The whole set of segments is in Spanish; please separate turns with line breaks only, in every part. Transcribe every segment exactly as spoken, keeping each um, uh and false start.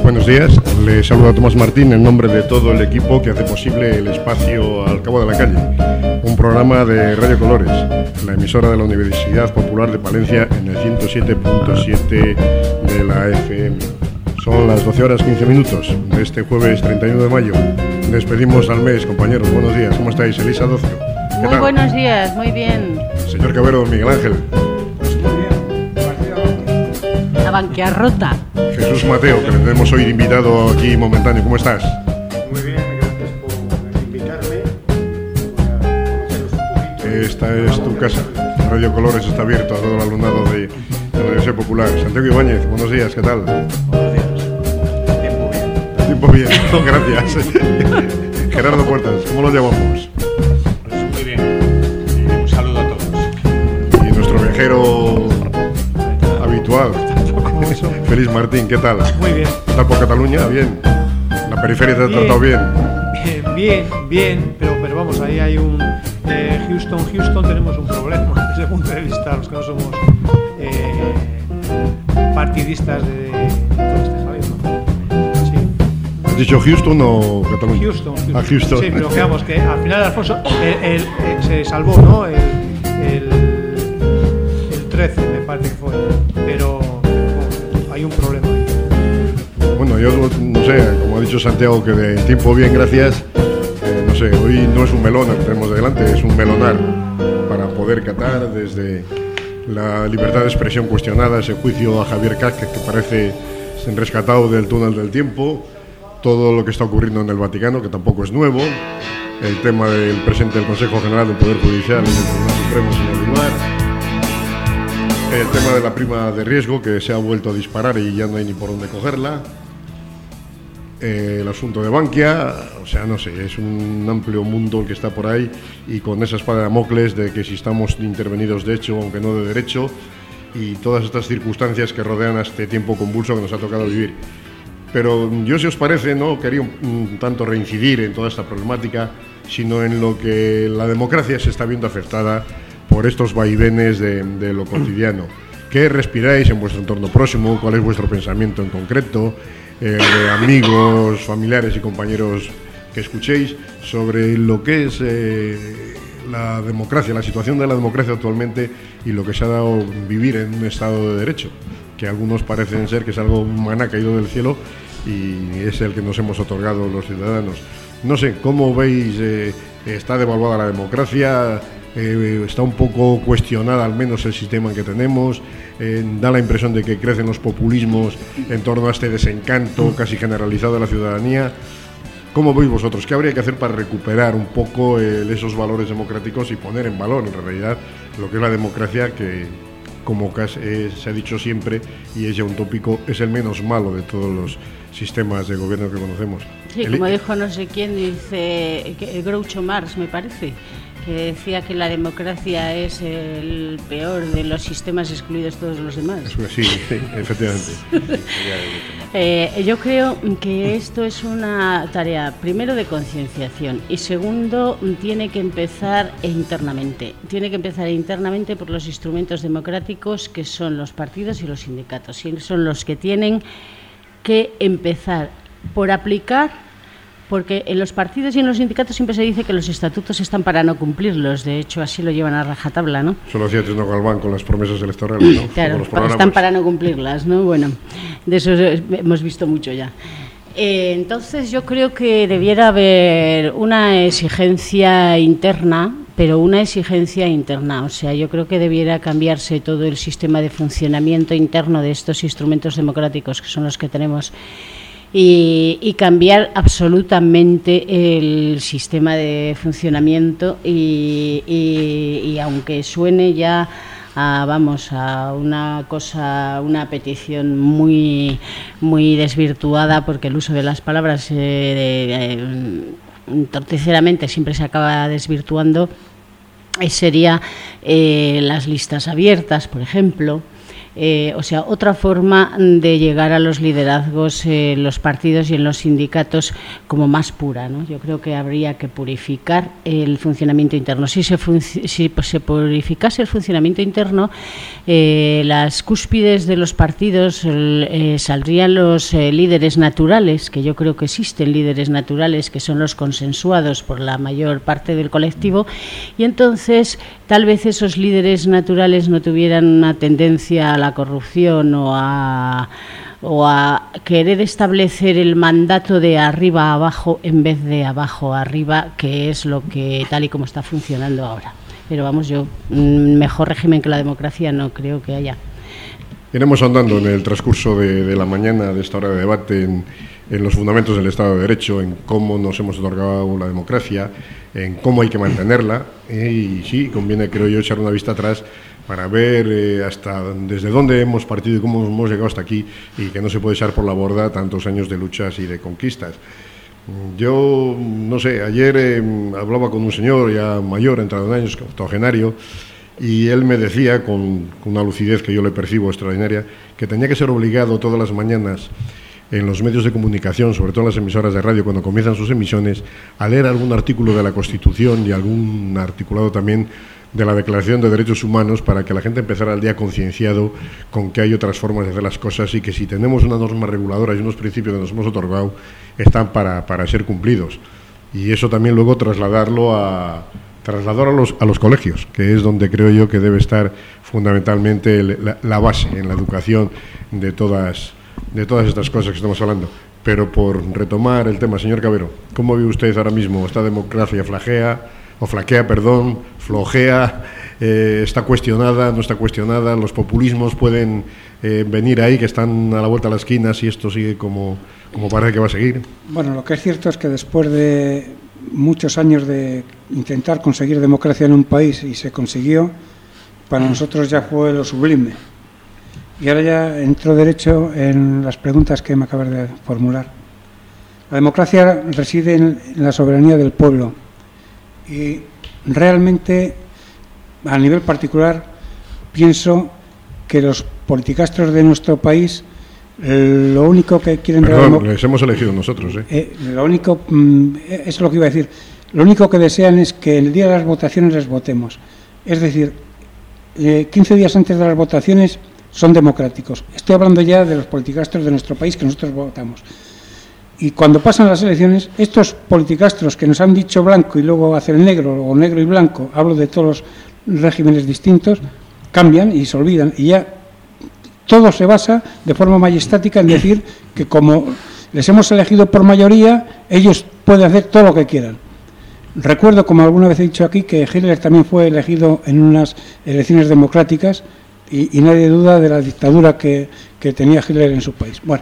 buenos días. Le saluda Tomás Martín en nombre de todo el equipo que hace posible el espacio Al Cabo de la Calle, un programa de Radio Colores, la emisora de la Universidad Popular de Palencia en el ciento siete punto siete de la F M. Son las doce horas quince minutos de este jueves treinta y uno de mayo. Despedimos al mes, compañeros. Buenos días. ¿Cómo estáis? Elisa Docio.
Muy tal? Buenos días, muy bien.
Señor Cabero, Miguel Ángel.
Pues muy bien.
La banquearrota.
Jesús Mateo, que le tenemos hoy invitado aquí momentáneo. ¿Cómo estás?
Muy bien, gracias por invitarme. Voy a conoceros un poquito.
Esta es tu casa. Radio Colores está abierto a todo el alumnado de, de la Universidad Popular. Santiago Ibáñez, buenos días, ¿qué tal?
Buenos días. Tiempo bien.
Tiempo bien, gracias. Gerardo Puertas, ¿cómo lo llamamos?
Pues muy bien. Eh, un saludo a todos.
Y nuestro viajero habitual, Félix Martín, ¿qué tal?
Muy bien.
¿Qué tal por Cataluña? Bien. ¿La periferia te ha
bien.
tratado bien?
Bien, bien, bien, pero, pero vamos, ahí hay un... Eh, Houston, Houston tenemos un problema desde el punto de vista, los que no somos eh, partidistas de, de todo este jaleo, ¿no? Sí.
¿Has dicho Houston o Cataluña?
Houston, Houston.
Ah, Houston.
Sí, pero digamos que al final Alfonso el, el, el, se salvó, ¿no? El, el, el trece me parece que fue, pero, pero hay un problema ahí.
Bueno, yo no sé, como ha dicho Santiago, que de tiempo bien, gracias. Eh, no sé, hoy no es un melón el que tenemos delante, es un melonar para poder catar desde la libertad de expresión cuestionada, ese juicio a Javier Casque que parece rescatado del túnel del tiempo, todo lo que está ocurriendo en el Vaticano, que tampoco es nuevo, el tema del presidente del Consejo General del Poder Judicial y del Tribunal Supremo, señor Vivar, el tema de la prima de riesgo que se ha vuelto a disparar y ya no hay ni por dónde cogerla. Eh, el asunto de Bankia, o sea, no sé, es un amplio mundo el que está por ahí y con esa espada de Damocles de que si estamos intervenidos de hecho, aunque no de derecho, y todas estas circunstancias que rodean a este tiempo convulso que nos ha tocado vivir. Pero yo, si os parece, no quería un, un tanto reincidir en toda esta problemática, sino en lo que la democracia se está viendo afectada por estos vaivenes de, de lo cotidiano. ¿Qué respiráis en vuestro entorno próximo? ¿Cuál es vuestro pensamiento en concreto? Eh, de amigos, familiares y compañeros que escuchéis sobre lo que es eh, la democracia, la situación de la democracia actualmente y lo que se ha dado vivir en un Estado de Derecho, que algunos parecen ser que es algo maná caído del cielo y es el que nos hemos otorgado los ciudadanos. No sé, ¿cómo veis? Eh, ¿Está devaluada la democracia? Eh, ¿Está un poco cuestionada al menos el sistema que tenemos? Eh, da la impresión de que crecen los populismos en torno a este desencanto casi generalizado de la ciudadanía. ¿Cómo veis vosotros? ¿Qué habría que hacer para recuperar un poco eh, esos valores democráticos y poner en valor, en realidad, lo que es la democracia, que, como eh, se ha dicho siempre, y es ya un tópico, es el menos malo de todos los sistemas de gobierno que conocemos?
Sí,
el...
como dijo no sé quién, dice que Groucho Marx, me parece, que decía que la democracia es el peor de los sistemas, excluidos todos los demás.
Sí, sí, efectivamente.
eh, yo creo que esto es una tarea, primero, de concienciación y segundo, tiene que empezar internamente. Tiene que empezar internamente por los instrumentos democráticos que son los partidos y los sindicatos. Y son los que tienen que empezar por aplicar. Porque en los partidos y en los sindicatos siempre se dice que los estatutos están para no cumplirlos. De hecho, así lo llevan a rajatabla, ¿no?
Eso lo hacía Trino Galván con las promesas electorales, ¿no?
Claro, están para no cumplirlas, ¿no? Bueno, de eso hemos visto mucho ya. Eh, entonces, yo creo que debiera haber una exigencia interna, pero una exigencia interna. O sea, yo creo que debiera cambiarse todo el sistema de funcionamiento interno de estos instrumentos democráticos que son los que tenemos. Y, y cambiar absolutamente el sistema de funcionamiento y, y, y aunque suene ya a, vamos, a una cosa, una petición muy, muy desvirtuada, porque el uso de las palabras eh, eh, torticeramente siempre se acaba desvirtuando, eh, sería eh, las listas abiertas, por ejemplo. Eh, o sea, otra forma de llegar a los liderazgos en los partidos y en los sindicatos como más pura, ¿no? Yo creo que habría que purificar el funcionamiento interno. Si se, func- si se purificase el funcionamiento interno, eh, las cúspides de los partidos eh, saldrían los eh, líderes naturales, que yo creo que existen líderes naturales que son los consensuados por la mayor parte del colectivo, y entonces tal vez esos líderes naturales no tuvieran una tendencia a la corrupción o a, o a querer establecer el mandato de arriba a abajo en vez de abajo a arriba, que es lo que tal y como está funcionando ahora. Pero vamos, yo mejor régimen que la democracia no creo que haya.
Iremos andando en el transcurso de, de la mañana de esta hora de debate en, en los fundamentos del Estado de Derecho, en cómo nos hemos otorgado la democracia, en cómo hay que mantenerla, eh, y sí, conviene, creo yo, echar una vista atrás para ver eh, hasta desde dónde hemos partido y cómo hemos llegado hasta aquí, y que no se puede echar por la borda tantos años de luchas y de conquistas. Yo, no sé, ayer eh, hablaba con un señor ya mayor, entrado en años, octogenario, y él me decía, con, con una lucidez que yo le percibo extraordinaria, que tenía que ser obligado todas las mañanas en los medios de comunicación, sobre todo en las emisoras de radio, cuando comienzan sus emisiones, a leer algún artículo de la Constitución y algún articulado también de la Declaración de Derechos Humanos, para que la gente empezara el día concienciado con que hay otras formas de hacer las cosas y que si tenemos una norma reguladora y unos principios que nos hemos otorgado, están para, para ser cumplidos. Y eso también luego trasladarlo a... trasladar a los, a los colegios, que es donde creo yo que debe estar fundamentalmente el, la, la base en la educación de todas, de todas estas cosas que estamos hablando. Pero por retomar el tema, señor Cabero, ¿cómo ve usted ahora mismo? ¿Esta democracia flagea, o flaquea, perdón, flojea, eh, está cuestionada, no está cuestionada? ¿Los populismos pueden eh, venir ahí, que están a la vuelta de la esquina, si esto sigue como, como parece que va a seguir?
Bueno, lo que es cierto es que después de muchos años de intentar conseguir democracia en un país, y se consiguió, para nosotros ya fue lo sublime. Y ahora ya entro derecho en las preguntas que me acabas de formular. La democracia reside en la soberanía del pueblo, y realmente, a nivel particular, pienso que los politicastros de nuestro país, lo único que quieren...
Perdón, de les hemos elegido nosotros, ¿eh?
eh lo único, mm, eso es lo que iba a decir, lo único que desean es que el día de las votaciones les votemos. Es decir, eh, quince días antes de las votaciones son democráticos. Estoy hablando ya de los politicastros de nuestro país, que nosotros votamos. Y cuando pasan las elecciones, estos politicastros que nos han dicho blanco y luego hacen negro, o negro y blanco, hablo de todos los regímenes distintos, cambian y se olvidan, y ya todo se basa de forma majestática en decir que como les hemos elegido por mayoría, ellos pueden hacer todo lo que quieran. Recuerdo, como alguna vez he dicho aquí, que Hitler también fue elegido en unas elecciones democráticas, y, y nadie duda de la dictadura que, que tenía Hitler en su país. Bueno,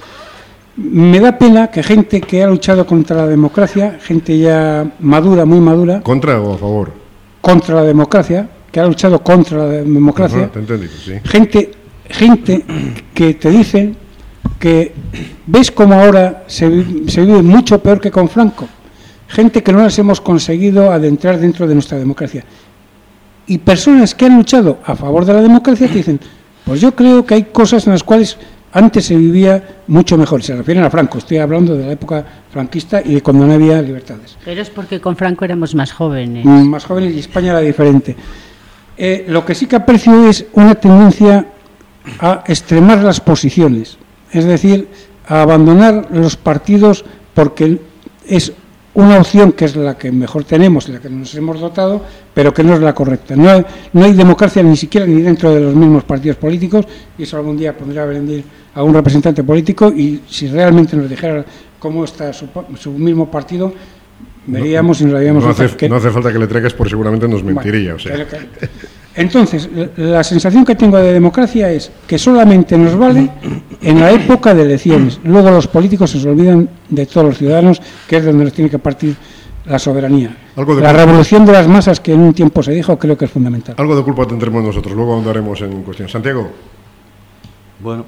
me da pena que gente que ha luchado contra la democracia, gente ya madura, muy madura...
¿Contra o a favor?
Contra la democracia, que ha luchado contra la democracia.
Uh-huh, te entendí, sí.
Gente... gente que te dicen que ves como ahora se, se vive mucho peor que con Franco, gente que no las hemos conseguido adentrar dentro de nuestra democracia, y personas que han luchado a favor de la democracia te dicen, pues yo creo que hay cosas en las cuales antes se vivía mucho mejor. Se refieren a Franco, estoy hablando de la época franquista y de cuando no había libertades.
Pero es porque con Franco éramos más jóvenes.
Más jóvenes, y España era diferente. Eh, lo que sí que aprecio es una tendencia a extremar las posiciones, es decir, a abandonar los partidos porque es una opción que es la que mejor tenemos, la que nos hemos dotado, pero que no es la correcta. No hay, no hay democracia ni siquiera ni dentro de los mismos partidos políticos, y eso algún día podría venir a un representante político, y si realmente nos dijera cómo está su, su mismo partido, veríamos no, y nos daríamos
no hace,
que,
no hace falta que le traigas, por seguramente nos mentiría.
Bueno,
o sea.
Entonces, la sensación que tengo de democracia es que solamente nos vale en la época de elecciones. Luego los políticos se olvidan de todos los ciudadanos, que es donde nos tiene que partir la soberanía.
Algo de
la
culpa.
Revolución de las masas, que en un tiempo se dijo, creo que es fundamental.
Algo de culpa tendremos nosotros, luego andaremos en cuestión. Santiago.
Bueno,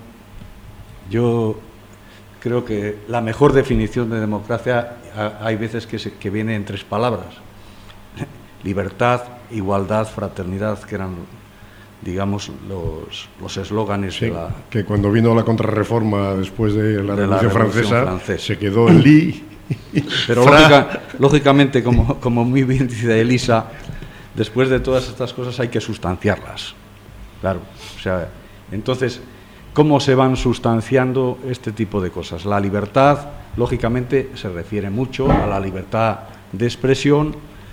yo creo que la mejor definición de democracia hay veces que, se, que viene en tres palabras: libertad, igualdad, fraternidad, que eran digamos, los los eslóganes
sí,
de la...
que cuando vino la contrarreforma después de la
de
Revolución,
la Revolución
Francesa,
Francesa,
se quedó en Li.
Pero lógica, lógicamente, como, como muy bien dice Elisa, después de todas estas cosas hay que sustanciarlas. Claro, o sea, entonces, ¿cómo se van sustanciando este tipo de cosas? La libertad, lógicamente, se refiere mucho a la libertad de expresión,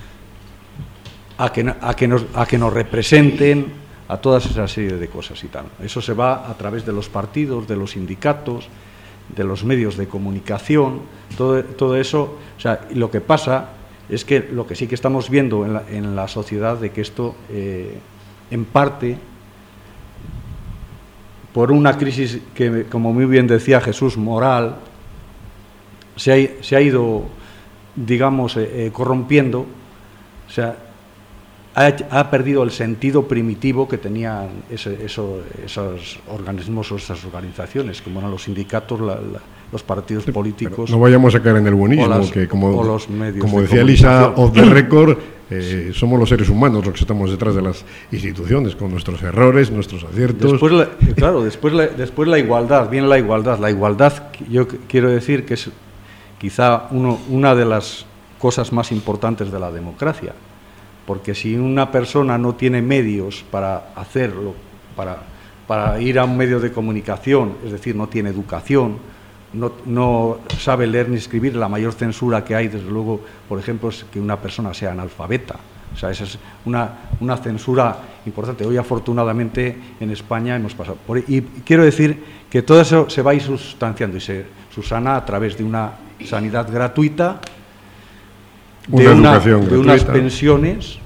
a que, a que, nos, a que nos representen, a toda esa serie de cosas y tal. Eso se va a través de los partidos, de los sindicatos, de los medios de comunicación, todo, todo eso. O sea, lo que pasa es que lo que sí que estamos viendo en la, en la sociedad, de que esto, eh, en parte, por una crisis que, como muy bien decía Jesús, moral, se ha, se ha ido, digamos, eh, eh, corrompiendo, o sea, ha, ha perdido el sentido primitivo que tenían ese, eso, esos organismos o esas organizaciones, como eran los sindicatos, la, la, los partidos políticos.
Pero no vayamos a caer en el buenismo,
las,
que como,
los medios
como
de
decía Elisa, off the record, eh, somos los seres humanos los que estamos detrás de las instituciones, con nuestros errores, nuestros aciertos.
Después la, claro, después la, después la igualdad, bien la igualdad. La igualdad, yo quiero decir que es quizá uno, una de las cosas más importantes de la democracia. Porque si una persona no tiene medios para hacerlo, para, para ir a un medio de comunicación, es decir, no tiene educación, no, no sabe leer ni escribir, la mayor censura que hay, desde luego, por ejemplo, es que una persona sea analfabeta. O sea, esa es una, una censura importante. Hoy, afortunadamente, en España hemos pasado por ahí. Y quiero decir que todo eso se va a ir sustanciando y se subsana a través de una sanidad gratuita, de,
una
una,
educación
de unas
gratuita,
pensiones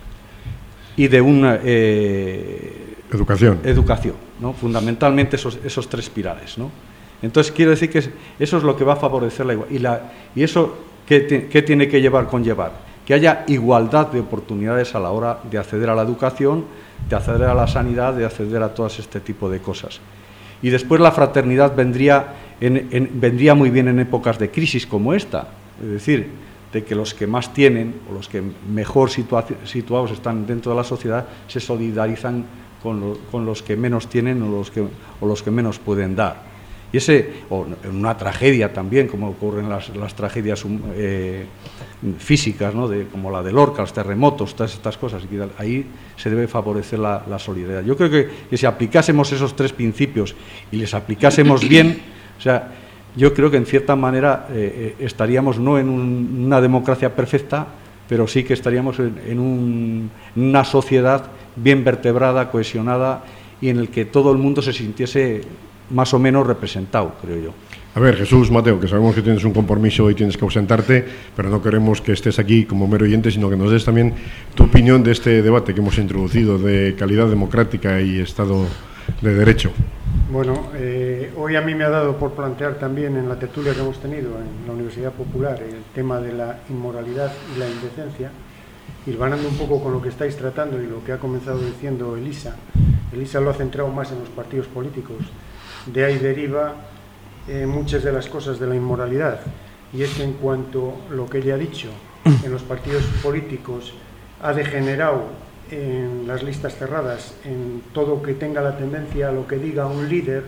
y de una eh,
educación,
educación, ¿no? Fundamentalmente esos, esos tres pilares, ¿no? Entonces quiero decir que eso es lo que va a favorecer la igualdad. Y, la, y eso, ¿qué, te, ¿qué tiene que llevar? Conllevar que haya igualdad de oportunidades a la hora de acceder a la educación, de acceder a la sanidad, de acceder a todo este tipo de cosas. Y después la fraternidad vendría, en, en, vendría muy bien en épocas de crisis como esta, es decir, de que los que más tienen o los que mejor situados están dentro de la sociedad se solidarizan con, lo, con los que menos tienen o los que, o los que menos pueden dar. Y ese, o en una tragedia también, como ocurren las, las tragedias eh, físicas, ¿no? De, como la de Lorca, los terremotos, todas estas cosas, y ahí se debe favorecer la, la solidaridad. Yo creo que, que si aplicásemos esos tres principios y les aplicásemos bien, o sea, yo creo que en cierta manera eh, estaríamos no en un, una democracia perfecta, pero sí que estaríamos en, en, un, en una sociedad bien vertebrada, cohesionada, y en el que todo el mundo se sintiese más o menos representado, creo yo.
A ver, Jesús, Mateo, que sabemos que tienes un compromiso y tienes que ausentarte, pero no queremos que estés aquí como mero oyente, sino que nos des también tu opinión de este debate que hemos introducido de calidad democrática y Estado de Derecho.
Bueno, eh, hoy a mí me ha dado por plantear también en la tertulia que hemos tenido en la Universidad Popular el tema de la inmoralidad y la indecencia, hilvanando un poco con lo que estáis tratando y lo que ha comenzado diciendo Elisa. Elisa lo ha centrado más en los partidos políticos. De ahí deriva eh, muchas de las cosas de la inmoralidad, y es que en cuanto a lo que ella ha dicho, en los partidos políticos ha degenerado en las listas cerradas, en todo que tenga la tendencia a lo que diga un líder,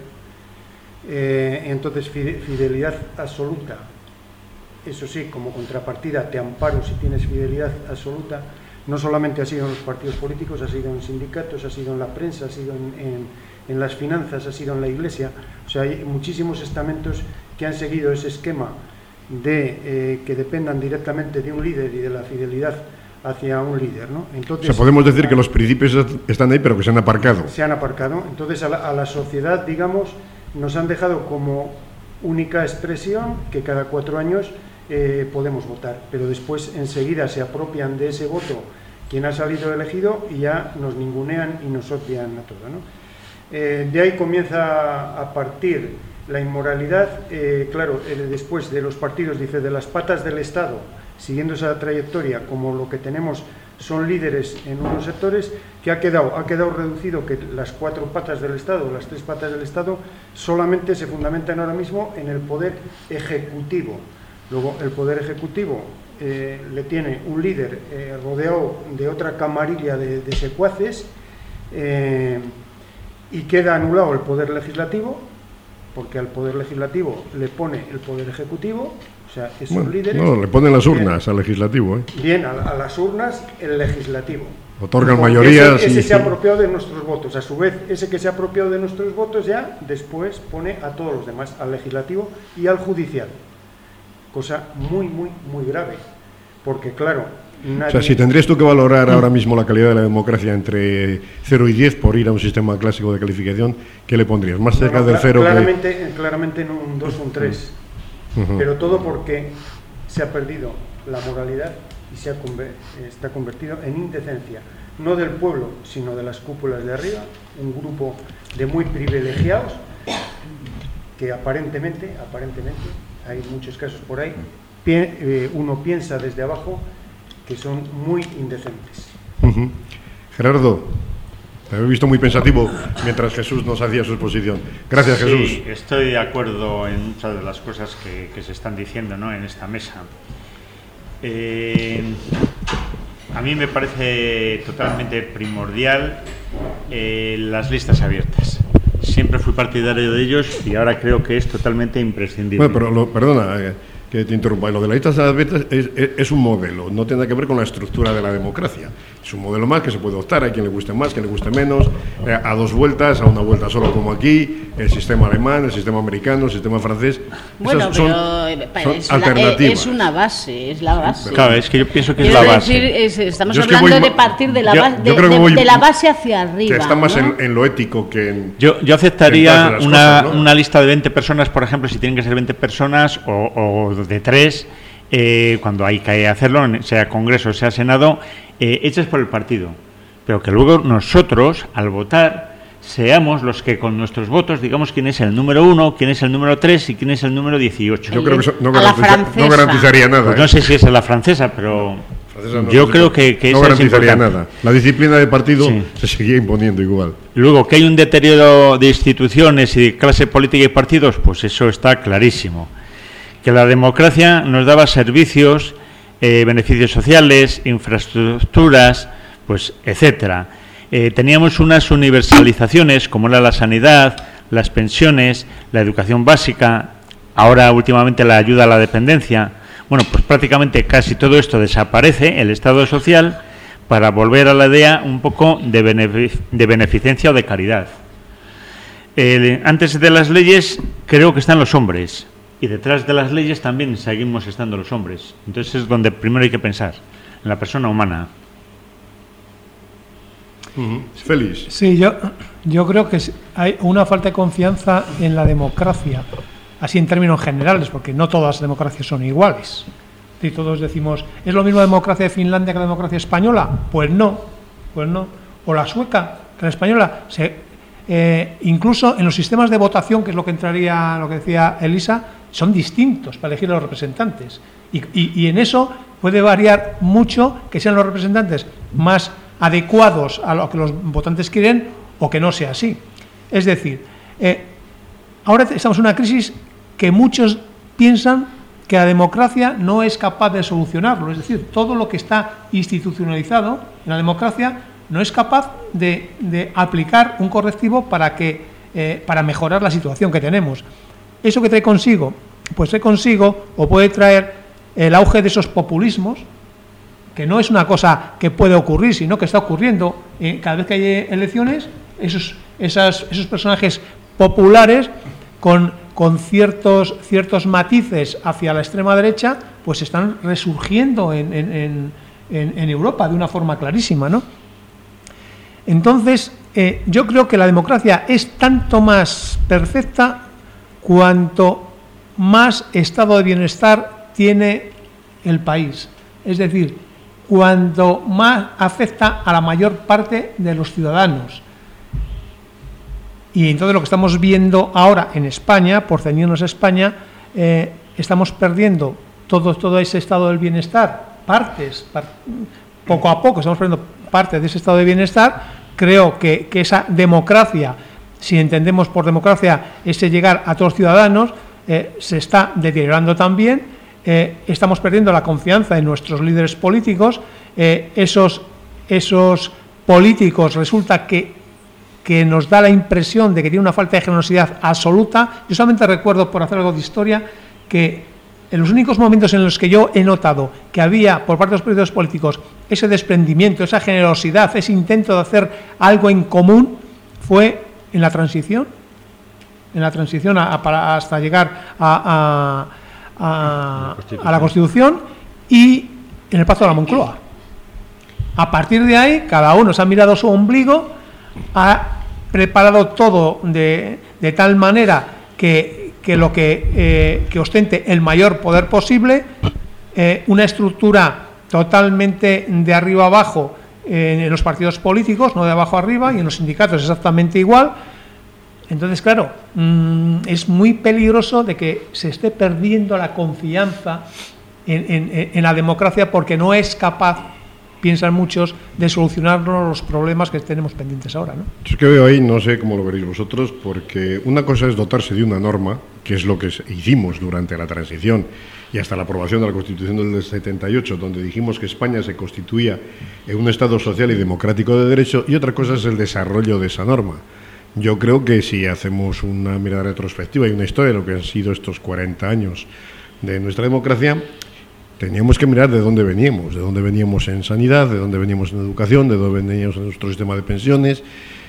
eh, entonces fidelidad absoluta. Eso sí, como contrapartida te amparo si tienes fidelidad absoluta. No solamente ha sido en los partidos políticos, ha sido en sindicatos, ha sido en la prensa, ha sido en, en, en las finanzas, ha sido en la iglesia. O sea, hay muchísimos estamentos que han seguido ese esquema de eh, que dependan directamente de un líder y de la fidelidad hacia un líder, ¿no? Entonces,
o sea, podemos decir que los principios están ahí, pero que se han aparcado.
Se han aparcado. Entonces, a la, a la sociedad, digamos, nos han dejado como única expresión que cada cuatro años eh, podemos votar, pero después enseguida se apropian de ese voto quien ha salido elegido y ya nos ningunean y nos odian a todo, ¿no? Eh, de ahí comienza a partir la inmoralidad, eh, claro, eh, después de los partidos, dice, de las patas del Estado, siguiendo esa trayectoria, como lo que tenemos son líderes en unos sectores, que ha quedado, ha quedado reducido que las cuatro patas del Estado, las tres patas del Estado, solamente se fundamentan ahora mismo en el poder ejecutivo. Luego, el poder ejecutivo eh, le tiene un líder eh, rodeado de otra camarilla de, de secuaces, eh, y queda anulado el poder legislativo, porque al poder legislativo le pone el poder ejecutivo, o sea, esos
bueno,
líderes...
No, le ponen las urnas
bien,
al legislativo. ¿eh?
Bien, a, a las urnas el legislativo.
Otorgan
Porque
mayorías.
Ese, ese
y...
se ha apropiado de nuestros votos. A su vez, ese que se ha apropiado de nuestros votos ya después pone a todos los demás, al legislativo y al judicial. Cosa muy, muy, muy grave. Porque, claro, nadie...
O sea, si tendrías tú que valorar ahora mismo la calidad de la democracia entre cero y diez por ir a un sistema clásico de calificación, ¿qué le pondrías? ¿Más cerca
no, no,
del cero?
claramente,
que...
claramente no un dos o un tres.
Uh-huh.
Pero todo porque se ha perdido la moralidad y se ha conver- está convertido en indecencia, no del pueblo, sino de las cúpulas de arriba, un grupo de muy privilegiados que aparentemente, aparentemente, hay muchos casos por ahí, pi- eh, uno piensa desde abajo que son muy indecentes.
Uh-huh. Gerardo, te he visto muy pensativo mientras Jesús nos hacía su exposición. Gracias,
sí,
Jesús.
Sí, estoy de acuerdo en muchas de las cosas que, que se están diciendo, ¿no?, en esta mesa. Eh, a mí me parece totalmente primordial eh, las listas abiertas. Siempre fui partidario de ellos y ahora creo que es totalmente imprescindible.
Bueno, pero lo, perdona eh, que te interrumpa. Lo de las listas abiertas es, es, es un modelo, no tiene que ver con la estructura de la democracia. Es un modelo más que se puede optar, a quien le guste más, quien le guste menos, eh, a dos vueltas, a una vuelta solo como aquí, el sistema alemán, el sistema americano, el sistema francés.
Bueno,
Esas son,
pero
son
es, la,
alternativas.
es una base, es la base.
Claro, es que yo pienso que es
Quiero
la base.
decir, es- estamos
Yo es que
hablando
voy-
de partir de la,
yo-
base,
yo
de,
creo que
de-
voy-
de la base hacia arriba.
Que está más
¿no?
en, en lo ético que en...
Yo, yo
en todas
aceptaría
las
una,
cosas, ¿no?
una lista de veinte personas, por ejemplo, si tienen que ser veinte personas o, o de tres, eh, cuando hay que hacerlo, sea Congreso, sea Senado, eh, hechas por el partido. Pero que luego nosotros, al votar, seamos los que con nuestros votos digamos quién es el número uno, quién es el número tres y quién es el número dieciocho.
Yo creo que eso no,
A la
garantiza-
francesa.
no garantizaría nada.
Pues
¿eh?
no sé si es en la francesa, pero
Francesa no
yo
garantiza-
creo que, que
no
esa es
garantizaría
importante.
nada. La disciplina de partido
Sí.
se seguía imponiendo igual.
Luego, que hay un deterioro de instituciones y de clase política y partidos, pues eso está clarísimo. Que la democracia nos daba servicios, eh, beneficios sociales, infraestructuras, pues etcétera. Eh, teníamos unas universalizaciones como era la sanidad, las pensiones, la educación básica, ahora últimamente la ayuda a la dependencia. Bueno, pues prácticamente casi todo esto desaparece, el Estado social, para volver a la idea un poco de, benefic- de beneficencia o de caridad. Eh, antes de las leyes creo que están los hombres y detrás de las leyes también seguimos estando los hombres. Entonces es donde primero hay que pensar, en la persona humana.
Uh-huh. Félix.
Sí, yo, yo creo que hay una falta de confianza en la democracia, así en términos generales, porque no todas las democracias son iguales. Si todos decimos, ¿es lo mismo la democracia de Finlandia que la democracia española? Pues no, pues no. O la sueca que la española. Se, eh, incluso en los sistemas de votación, que es lo que entraría, lo que decía Elisa, son distintos para elegir a los representantes. Y, y, y en eso puede variar mucho que sean los representantes más adecuados a lo que los votantes quieren o que no sea así. Es decir, eh, ahora estamos en una crisis que muchos piensan que la democracia no es capaz de solucionarlo. Es decir, todo lo que está institucionalizado en la democracia no es capaz de, de aplicar un correctivo para, que, eh, para mejorar la situación que tenemos. ¿Eso que trae consigo? Pues trae consigo o puede traer el auge de esos populismos, que no es una cosa que puede ocurrir, sino que está ocurriendo. Eh, cada vez que hay elecciones, esos, esas, esos personajes populares con, con ciertos, ciertos matices hacia la extrema derecha, pues están resurgiendo en, en, en, en, en Europa de una forma clarísima, ¿no? Entonces, eh, yo creo que la democracia es tanto más perfecta cuanto más estado de bienestar tiene el país. Es decir, cuanto más afecta a la mayor parte de los ciudadanos. Y entonces lo que estamos viendo ahora en España, por ceñirnos a España, eh, estamos perdiendo todo, todo ese estado del bienestar, partes, par, poco a poco estamos perdiendo parte de ese estado de bienestar. Creo que, que esa democracia, si entendemos por democracia ese llegar a todos los ciudadanos, eh, se está deteriorando también. Eh, estamos perdiendo la confianza en nuestros líderes políticos. Eh, esos, esos políticos resulta que que nos da la impresión de que tiene una falta de generosidad absoluta. Yo solamente recuerdo, por hacer algo de historia, que en los únicos momentos en los que yo he notado que había por parte de los partidos políticos ese desprendimiento, esa generosidad, ese intento de hacer algo en común, fue en la transición, en la transición a, a, para, hasta llegar a, a, a, a la Constitución y en el Pacto de la Moncloa. A partir de ahí, cada uno se ha mirado su ombligo, ha preparado todo de, de tal manera que, que lo que, eh, que ostente el mayor poder posible, eh, una estructura totalmente de arriba abajo eh, en los partidos políticos, no de abajo arriba, y en los sindicatos exactamente igual. Entonces, claro, mmm, es muy peligroso de que se esté perdiendo la confianza en, en, en la democracia porque no es capaz, piensan muchos, de solucionarnos los problemas que tenemos pendientes ahora, ¿no?
Es que veo ahí, no sé cómo lo veréis vosotros, porque una cosa es dotarse de una norma, que es lo que hicimos durante la transición y hasta la aprobación de la Constitución del setenta y ocho, donde dijimos que España se constituía en un Estado social y democrático de derecho, y otra cosa es el desarrollo de esa norma. Yo creo que si hacemos una mirada retrospectiva y una historia de lo que han sido estos cuarenta años de nuestra democracia, teníamos que mirar de dónde veníamos, de dónde veníamos en sanidad, de dónde veníamos en educación, de dónde veníamos en nuestro sistema de pensiones,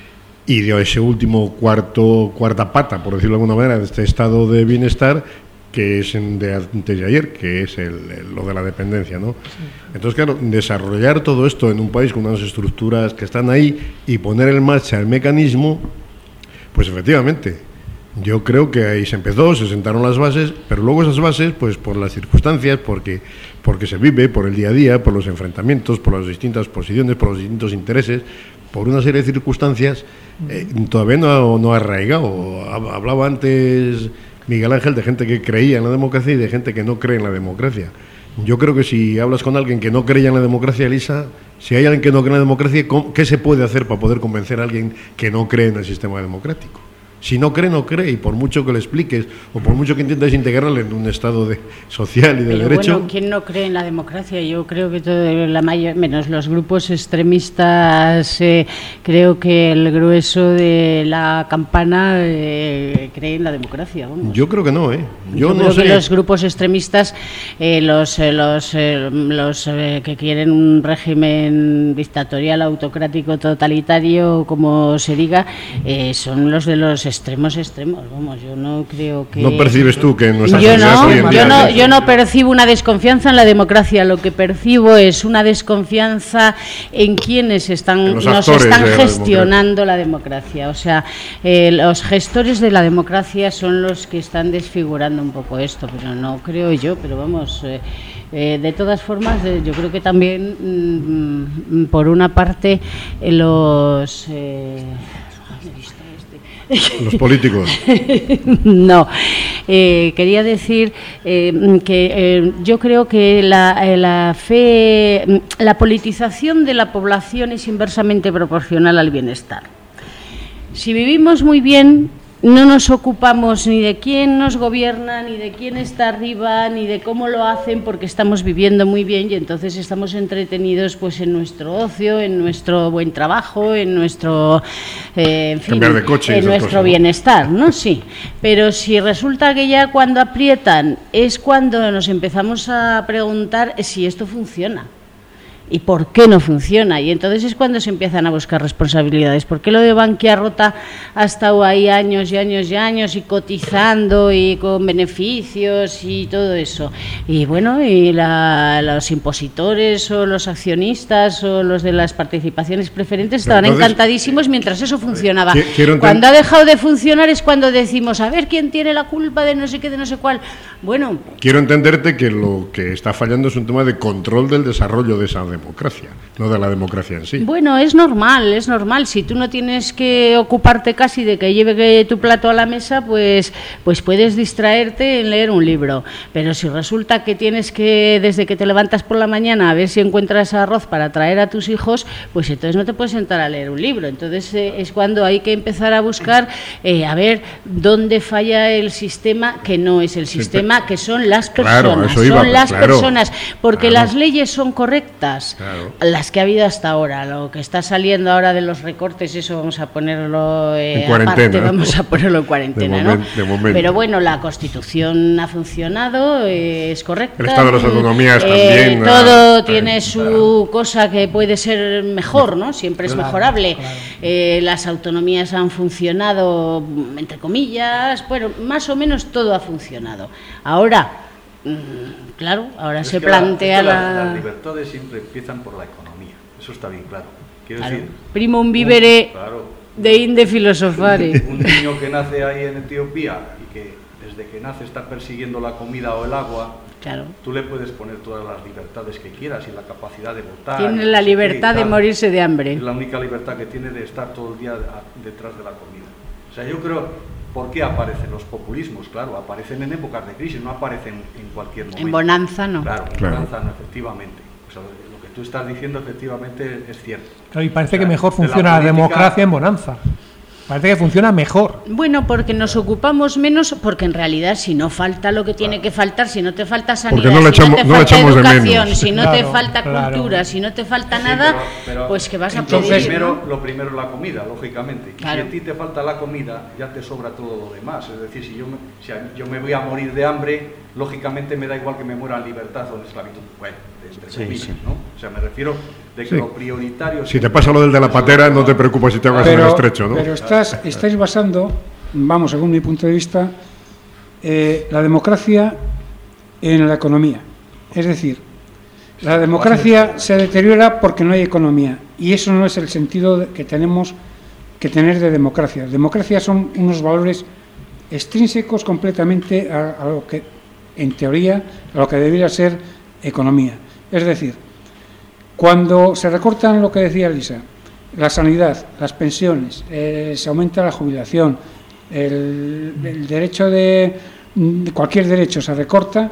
y de ese último cuarto, cuarta pata, por decirlo de alguna manera, de este estado de bienestar, que es en de antes de ayer, que es el, el, lo de la dependencia, ¿no? Sí. Entonces, claro, desarrollar todo esto en un país con unas estructuras que están ahí y poner en marcha el mecanismo, pues efectivamente, yo creo que ahí se empezó, se sentaron las bases, pero luego esas bases, pues por las circunstancias, porque, porque se vive, por el día a día, por los enfrentamientos, por las distintas posiciones, por los distintos intereses, por una serie de circunstancias, eh, todavía no, no ha arraigado. Hablaba antes Miguel Ángel de gente que creía en la democracia y de gente que no cree en la democracia. Yo creo que si hablas con alguien que no creía en la democracia, Elisa, si hay alguien que no cree en la democracia, ¿qué se puede hacer para poder convencer a alguien que no cree en el sistema democrático? Si no cree, no cree, y por mucho que le expliques, o por mucho que intentes integrarle en un estado de social y de
Pero
derecho...
Bueno, ¿quién no cree en la democracia? Yo creo que todo, la mayor, menos los grupos extremistas, eh, creo que el grueso de la campana eh, cree en la democracia. Vamos.
Yo creo que no, ¿eh? Yo,
Yo
no
creo
sé.
que los grupos extremistas, eh, los, eh, los, eh, los eh, que quieren un régimen dictatorial, autocrático, totalitario, como se diga, eh, son los de los extremos extremos, vamos, yo no creo que...
¿No percibes tú que en nuestra
yo
sociedad
no,
hoy en día
yo no,
es
yo no percibo una desconfianza en la democracia, lo que percibo es una desconfianza en quienes están,
los
nos
actores
están
de la
gestionando la democracia, o sea, eh, los gestores de la democracia son los que están desfigurando un poco esto, pero no creo yo, pero vamos... Eh, Eh, de todas formas, eh, yo creo que también, mm, por una parte, eh, los... Eh,
los políticos.
No, eh, quería decir eh, que eh, yo creo que la, eh, la fe, la politización de la población es inversamente proporcional al bienestar. Si vivimos muy bien, no nos ocupamos ni de quién nos gobierna, ni de quién está arriba, ni de cómo lo hacen, porque estamos viviendo muy bien y entonces estamos entretenidos pues en nuestro ocio, en nuestro buen trabajo, en nuestro eh, en fin,
cambiar de coche,
en nuestro
cosas, ¿no?
bienestar, ¿no? Sí. Pero si resulta que ya cuando aprietan es cuando nos empezamos a preguntar si esto funciona. ¿Y por qué no funciona? Y entonces es cuando se empiezan a buscar responsabilidades. ¿Por qué lo de Banquiarrota ha estado ahí años y años y años y cotizando y con beneficios y todo eso? Y bueno, y la, los impositores o los accionistas o los de las participaciones preferentes estaban entonces, encantadísimos mientras eso funcionaba. Cuando ha dejado de funcionar es cuando decimos, a ver quién tiene la culpa de no sé qué, de no sé cuál. Bueno...
Quiero entenderte que lo que está fallando es un tema de control del desarrollo de esa democracia, no de la democracia en sí.
Bueno, es normal, es normal. Si tú no tienes que ocuparte casi de que lleve tu plato a la mesa, pues, pues puedes distraerte en leer un libro. Pero si resulta que tienes que, desde que te levantas por la mañana, a ver si encuentras arroz para traer a tus hijos, pues entonces no te puedes sentar a leer un libro. Entonces eh, es cuando hay que empezar a buscar, eh, a ver dónde falla el sistema, que no es el sistema, que son las personas.
Claro, eso iba,
son las
claro,
personas, porque
claro.
las leyes son correctas. las,
Claro.
las que ha habido hasta ahora. Lo que está saliendo ahora de los recortes, eso vamos a ponerlo eh,
En cuarentena.
aparte, vamos a ponerlo en cuarentena,
De
¿no?
momen- de momento.
Pero bueno, la Constitución ha funcionado, eh, es correcta.
El estado de las autonomías
Eh,
también,
Todo
ah,
tiene su cosa que puede ser mejor, ¿no? Siempre es
Claro,
mejorable.
claro.
Eh, las autonomías han funcionado, entre comillas, bueno, más o menos todo ha funcionado. Ahora, mm, claro, ahora
Es
se
que la-
plantea
es que
la...
las, las libertades siempre empiezan por la economía, eso está bien claro. Quiero
Claro.
decir,
Primum vivere
claro,
de inde filosofare.
un niño que nace ahí en Etiopía y que desde que nace está persiguiendo la comida o el agua,
Claro.
tú le puedes poner todas las libertades que quieras y la capacidad de votar.
Tiene
y
la
no sé qué y
libertad de
tal.
morirse de hambre.
Es la única libertad que tiene de estar todo el día a- detrás de la comida. O sea, yo creo, ¿por qué aparecen los populismos? Claro, aparecen en épocas de crisis, no aparecen en cualquier momento.
En bonanza no.
Claro, en
Claro.
bonanza no, efectivamente. O sea, lo que tú estás diciendo efectivamente es cierto.
Claro, y parece
O sea,
que mejor
de la
funciona la,
política-
democracia en bonanza. Parece que funciona mejor.
Bueno, porque nos ocupamos menos, porque en realidad si no falta lo que tiene que faltar, si no te falta sanidad,
no le
si no
echamos-
te
no le
falta
echamos de
educación,
menos.
si no te
Claro,
falta
claro.
cultura, si no te falta
Sí,
nada,
pero- pero
pues que vas a
entonces,
pedir,
primero,
¿no?
lo primero es la comida, lógicamente. Y
Claro.
si a ti te falta la comida, ya te sobra todo lo demás. Es decir, si yo me, si a- yo me voy a morir de hambre, lógicamente me da igual que me muera en libertad o en esclavitud. Bueno, entre
Sí,
comillas,
sí.
¿no? O sea, me refiero de que
Sí.
lo prioritario...
Si te pasa lo del de la patera, no te preocupes si te hagas en el estrecho, ¿no?
pero estás, estáis basando, vamos, según mi punto de vista, eh, la democracia en la economía. Es decir, la democracia se deteriora porque no hay economía. Y eso no es el sentido de- que tenemos que tener de democracia. Democracia son unos valores extrínsecos completamente a, a lo que, en teoría, a lo que debería ser economía. Es decir, cuando se recortan lo que decía Elisa, la sanidad, las pensiones, eh, se aumenta la jubilación, el, el derecho de, de cualquier derecho se recorta,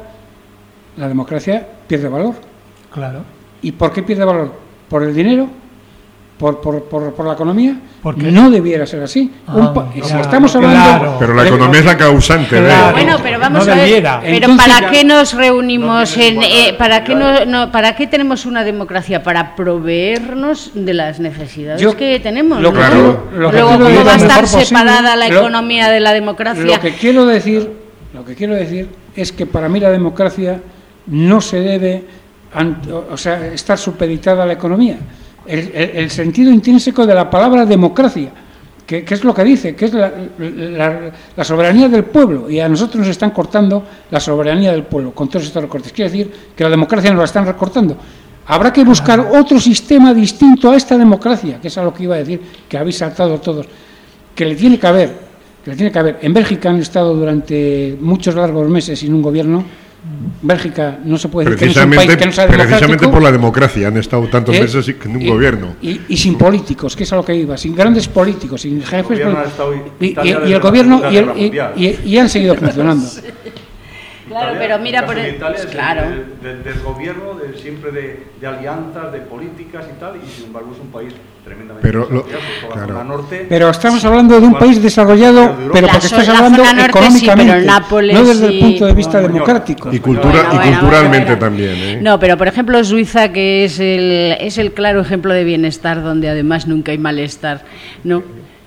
la democracia pierde valor.
Claro.
¿Y por qué pierde valor? ¿Por el dinero? ¿Por, por, por, por la economía?
¿Por qué?
No debiera ser así.
Ah,
Un pa- si
claro,
estamos hablando...
claro.
Pero la
de-
economía es la causante de...
Claro.
Bueno, pero vamos
No
a ver,
debiera.
pero
Entonces
¿para
ya
qué nos reunimos
no tienes
en
igualdad
eh,
de
para qué no,
oportunidades.
no para qué tenemos una democracia? Para proveernos de las necesidades
Yo-
que tenemos.
lo
¿no?
que quiero-
lo que
Luego,
quiero
¿cómo
decir
va a
lo
estar
mejor posible,
separada la
lo-
economía de la democracia?
Lo que quiero decir, lo que quiero decir es que para mí la democracia no se debe, ant- o sea, estar supeditada a la economía. El, el- el sentido intrínseco de la palabra democracia, que, que es lo que dice, que es la, la- la soberanía del pueblo, y a nosotros nos están cortando la soberanía del pueblo con todos estos recortes. Quiere decir que la democracia nos la están recortando. Habrá que buscar otro sistema distinto a esta democracia, que es a lo que iba a decir, que habéis saltado todos, que le tiene que haber, que le tiene que haber. En Bélgica han estado durante muchos largos meses sin un gobierno. Bélgica no se puede decir que no es un país
Precisamente,
que no sea
precisamente
democrático.
por la democracia han estado tantos
¿eh?
meses sin un
Y-
gobierno.
Y, y sin políticos, que es a lo que iba, sin grandes políticos, sin jefes.
gobierno
poli-
ha estado
y, y-
Italia
y
desde
el
la
gobierno
Segunda
y, el-
Guerra
y-
Mundial.
y- y han seguido funcionando.
Claro,
Italia,
pero mira,
el caso
por
de
el-
Italia
pues
es
claro.
de- de- del gobierno, de, siempre de, de alianzas, de políticas y tal, y sin embargo es un país tremendamente
Pero lo-
desarrollado, por toda la
claro.
zona norte.
Pero estamos hablando de un país desarrollado, pero
La
porque
zo-
estás
la
hablando
zona norte sí,
económicamente,
pero Nápoles
no desde
sí,
el punto de vista
bueno,
democrático.
Y, cultura,
Bueno,
y
bueno,
culturalmente
bueno, bueno.
también. ¿eh?
No, pero por ejemplo Suiza, que es el, es el claro ejemplo de bienestar, donde además nunca hay malestar, ¿no?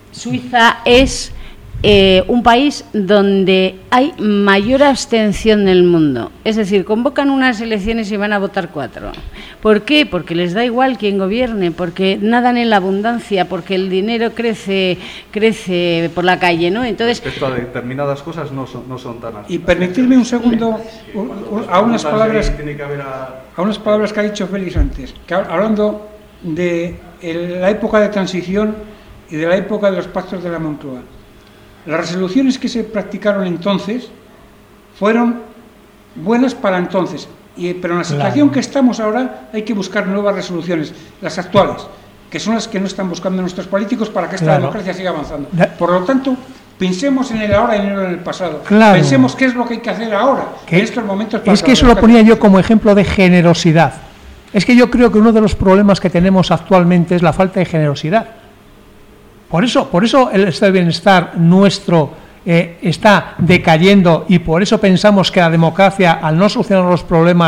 Suiza es eh, un país donde hay mayor abstención del mundo. Es decir, convocan unas elecciones y van a votar cuatro. ¿Por qué? Porque les da igual quién gobierne, porque nadan en la abundancia, porque el dinero crece crece por la calle, ¿no? Entonces,
Respecto a determinadas cosas no son, no son tan así.
Y permitirme un segundo un- un- a unas palabras
Tiene que haber a-
a unas palabras que ha dicho Félix antes, que hab- hablando de el- la época de transición y de la época de los pactos de la Moncloa. Las resoluciones que se practicaron entonces fueron buenas para entonces, y, pero en la situación
Claro.
que estamos ahora hay que buscar nuevas resoluciones, las actuales, que son las que no están buscando nuestros políticos para que esta
Claro.
democracia siga avanzando.
Da-
Por lo tanto, pensemos en el ahora y no en el pasado.
Claro.
Pensemos qué es lo que hay que hacer ahora,
Que-
en estos momentos. para
Es que eso lo ponía yo como ejemplo de generosidad. Es que yo creo que uno de los problemas que tenemos actualmente es la falta de generosidad. Por eso, por eso el estado de bienestar nuestro eh, está decayendo y por eso pensamos que la democracia, al no solucionar los problemas,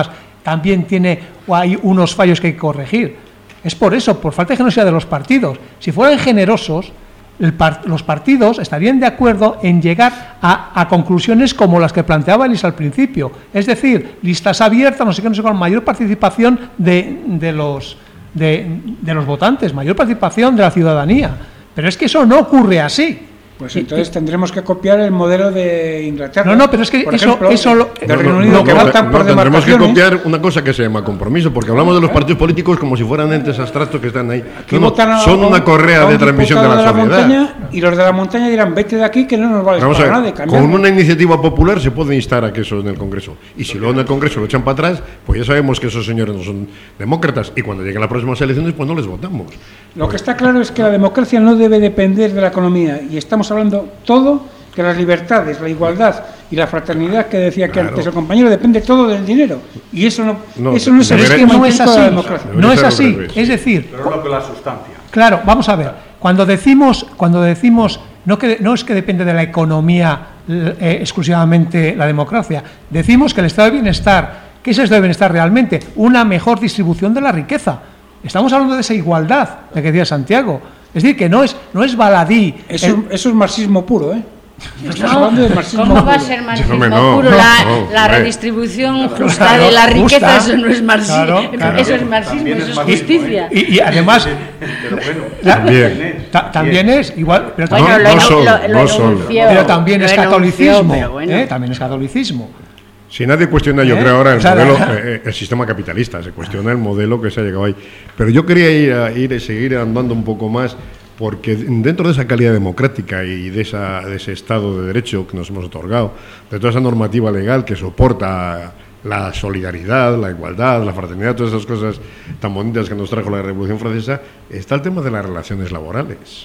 también tiene o hay unos fallos que hay que corregir. Es por eso, por falta de generosidad de los partidos. Si fueran generosos, el par los partidos estarían de acuerdo en llegar a, a conclusiones como las que planteaba Elisa al principio. Es decir, listas abiertas, no sé qué, no sé con mayor participación de, de, los, de, de los votantes, mayor participación de la ciudadanía. Pero es que eso no ocurre así.
Pues entonces tendremos que copiar el modelo de Inglaterra.
No, no, pero es que
por
eso,
ejemplo,
eso lo,
de Reino Unido,
no,
que
no,
votan
no,
por
no, tendremos que
demarcaciones.
copiar una cosa que se llama compromiso, porque hablamos de los partidos políticos como si fueran entes abstractos que están ahí.
Aquí
No, no,
votan a-
son
a un-
una correa
a un
de transmisión de la,
diputado
sociedad.
montaña, y los de la montaña dirán, vete de aquí que no nos vales
Vamos a
para
ver,
nada. y cambiamos.
con una iniciativa popular se puede instar a que eso en el Congreso. Y si luego en el Congreso lo echan para atrás, pues ya sabemos que esos señores no son demócratas. Y cuando lleguen las próximas elecciones, pues no les votamos.
Lo que está claro es que la democracia no debe depender de la economía, y estamos hablando todo que las libertades, la igualdad y la fraternidad que decía que
Claro.
antes el compañero depende todo del dinero, y eso no,
No,
eso no es el
debería-
esquema
no es
intrínseco de
así.
la democracia.
Debería
No es
ser al
así.
revés.
Es decir,
Pero no que la sustancia.
claro, vamos a ver. Cuando decimos, cuando decimos no, que, no es que depende de la economía eh, exclusivamente la democracia, decimos que el estado de bienestar, ¿qué es el estado de bienestar realmente? Una mejor distribución de la riqueza. Estamos hablando de esa igualdad, de que decía Santiago. Es decir, que no es, no es baladí.
Eso,
El-
eso es marxismo puro, ¿eh? Estamos
No,
hablando de marxismo
¿cómo va a
puro.
ser marxismo
Hombre, no,
puro?
no,
la,
no,
la
hombre.
redistribución justa
Claro,
de la riqueza,
justa.
eso no es marxismo,
Claro, claro.
eso es marxismo,
También
eso
es
es
marxismo,
justicia.
y, y además,
Pero bueno,
la-
También.
ta- también es igual, pero
Bueno,
también,
no
enu-
solo,
lo-
no
lo
solo.
enunció,
pero también
lo
es
enunció,
catolicismo.
pero bueno.
¿eh? También es catolicismo.
Si nadie cuestiona, yo
¿Eh?
creo ahora el
O sea, la-
modelo, eh, el sistema capitalista, se cuestiona el modelo que se ha llegado ahí. Pero yo quería ir a ir y seguir andando un poco más, porque dentro de esa calidad democrática y de, esa, de ese Estado de Derecho que nos hemos otorgado, de toda esa normativa legal que soporta la solidaridad, la igualdad, la fraternidad, todas esas cosas tan bonitas que nos trajo la Revolución Francesa, está el tema de las relaciones laborales.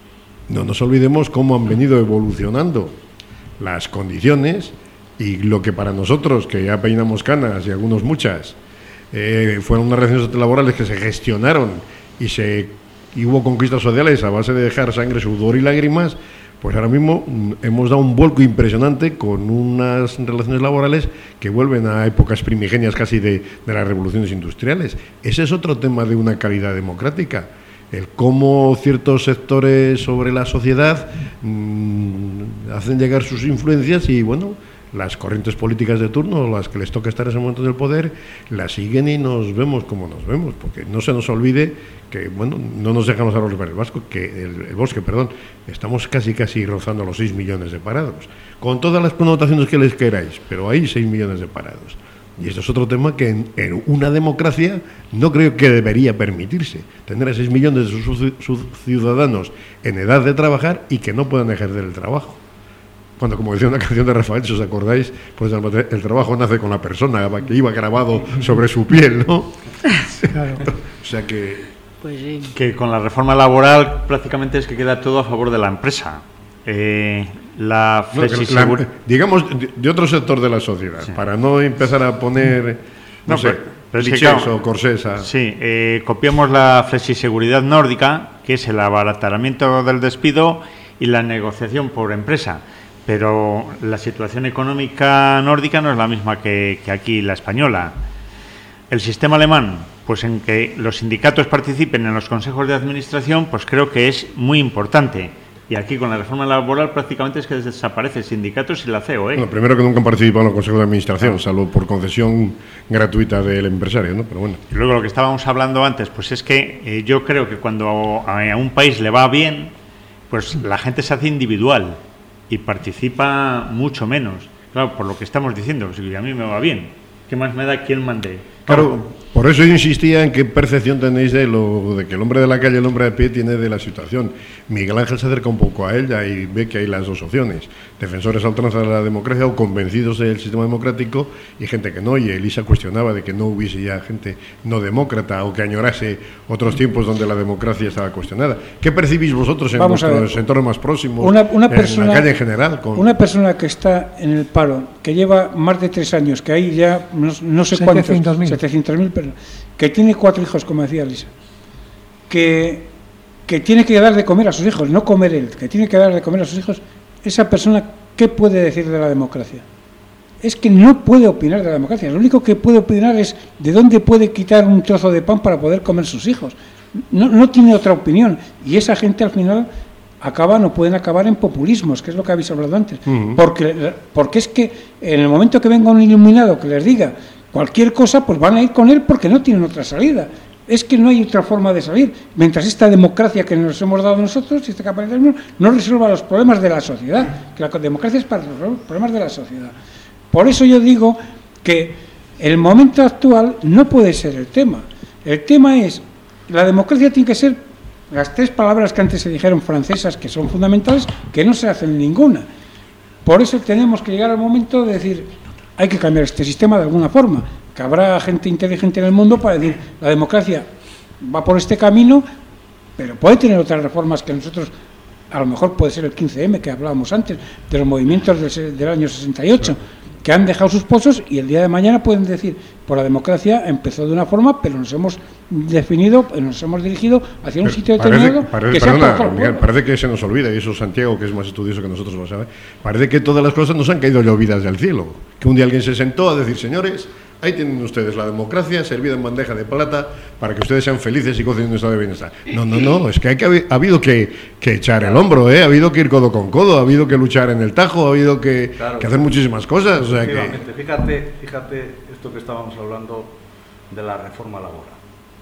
No nos olvidemos cómo han venido evolucionando las condiciones y lo que para nosotros, que ya peinamos canas y algunos muchas, eh, fueron unas relaciones laborales que se gestionaron y se y hubo conquistas sociales a base de dejar sangre, sudor y lágrimas, pues ahora mismo mm, hemos dado un vuelco impresionante con unas relaciones laborales que vuelven a épocas primigenias casi de, de las revoluciones industriales. Ese es otro tema de una calidad democrática. El cómo ciertos sectores sobre la sociedad mmm, hacen llegar sus influencias y, bueno, las corrientes políticas de turno, las que les toca estar en ese momento del poder, las siguen y nos vemos como nos vemos, porque no se nos olvide que, bueno, no nos dejamos a los el vasco, que el, el bosque, perdón, estamos casi casi rozando los seis millones de parados, con todas las connotaciones que les queráis, pero hay seis millones de parados. Y esto es otro tema que en, en una democracia no creo que debería permitirse, tener a seis millones de sus, sus ciudadanos en edad de trabajar y que no puedan ejercer el trabajo. Cuando, como decía una canción de Rafael, si os acordáis, pues el, el trabajo nace con la persona, que iba grabado sobre su piel, ¿no?
Claro.
O sea que...
Pues sí.
Que con la reforma laboral prácticamente es que queda todo a favor de la empresa. Eh, la
no, que
flexisegura-
la- digamos, de, de otro sector de la sociedad,
Sí.
para no empezar a poner, no,
No,
sé,
pero- pero es que,
clichés
claro,
o corsés a-
Sí, eh, copiamos la flexiseguridad nórdica, que es el abaratamiento del despido y la negociación por empresa. Pero la situación económica nórdica no es la misma que, que aquí la española. El sistema alemán, pues en que los sindicatos participen en los consejos de administración, pues creo que es muy importante. Y aquí con la reforma laboral prácticamente es que desaparece sindicatos y la C E O. ¿eh?
Bueno, primero que nunca han participado en los consejos de administración, salvo por concesión gratuita del empresario, ¿no? Pero bueno.
Y luego lo que estábamos hablando antes, pues es que eh, yo creo que cuando a, a un país le va bien, pues la gente se hace individual y participa mucho menos. Claro, por lo que estamos diciendo, si a mí me va bien, ¿qué más me da quién mande?
Claro, por eso yo insistía en qué percepción tenéis de lo de que el hombre de la calle, el hombre de pie tiene de la situación. Miguel Ángel se acerca un poco a ella y ve que hay las dos opciones: defensores a ultranza de la democracia o convencidos del sistema democrático, y gente que no. Y Elisa cuestionaba de que no hubiese ya gente no demócrata o que añorase otros tiempos donde la democracia estaba cuestionada. ¿Qué percibís vosotros en
Vamos a
vuestros
ver.
entornos más próximos,
Una, una
en
persona,
la calle en general? Con...
Una persona que está en el paro, que lleva más de tres años, que hay ya no, no sé cuántos,
setecientos mil.
setecientos mil personas, que tiene cuatro hijos, como decía Lisa, que, que tiene que dar de comer a sus hijos, no comer él, que tiene que dar de comer a sus hijos, esa persona, ¿qué puede decir de la democracia? es que no puede opinar de la democracia. Lo único que puede opinar es de dónde puede quitar un trozo de pan para poder comer sus hijos. No, no tiene otra opinión. Y esa gente al final acaban o pueden acabar en populismos, que es lo que habéis hablado antes. Uh-huh. porque, porque es que en el momento que venga un iluminado que les diga cualquier cosa, pues van a ir con él porque no tienen otra salida. Es que no hay otra forma de salir. Mientras esta democracia que nos hemos dado nosotros, y este capitalismo, no resuelva los problemas de la sociedad. Que la democracia es para resolver los problemas de la sociedad. Por eso yo digo que el momento actual no puede ser el tema. El tema es, la democracia tiene que ser las tres palabras que antes se dijeron francesas, que son fundamentales, que no se hacen ninguna. Por eso tenemos que llegar al momento de decir, hay que cambiar este sistema de alguna forma, que habrá gente inteligente en el mundo para decir, la democracia va por este camino, pero puede tener otras reformas que nosotros, a lo mejor puede ser el quince eme que hablábamos antes, de los movimientos del, del año sesenta y ocho, que han dejado sus pozos y el día de mañana pueden decir, por la democracia empezó de una forma, pero nos hemos definido, nos hemos dirigido hacia un sitio determinado.
Parece, parece,
que
perdona,
sea
Miguel, parece que se nos olvida, y eso Santiago, que es más estudioso que nosotros lo sabe, parece que todas las cosas nos han caído llovidas del cielo, que un día alguien se sentó a decir, señores, ahí tienen ustedes la democracia servida en bandeja de plata para que ustedes sean felices y gocen de un estado de bienestar. No, no, no, es que, hay que ha habido que, que echar el hombro, ¿eh? Ha habido que ir codo con codo, ha habido que luchar en el Tajo, ha habido que, claro, que hacer muchísimas cosas. O sea que...
Fíjate, fíjate esto que estábamos hablando de la reforma laboral.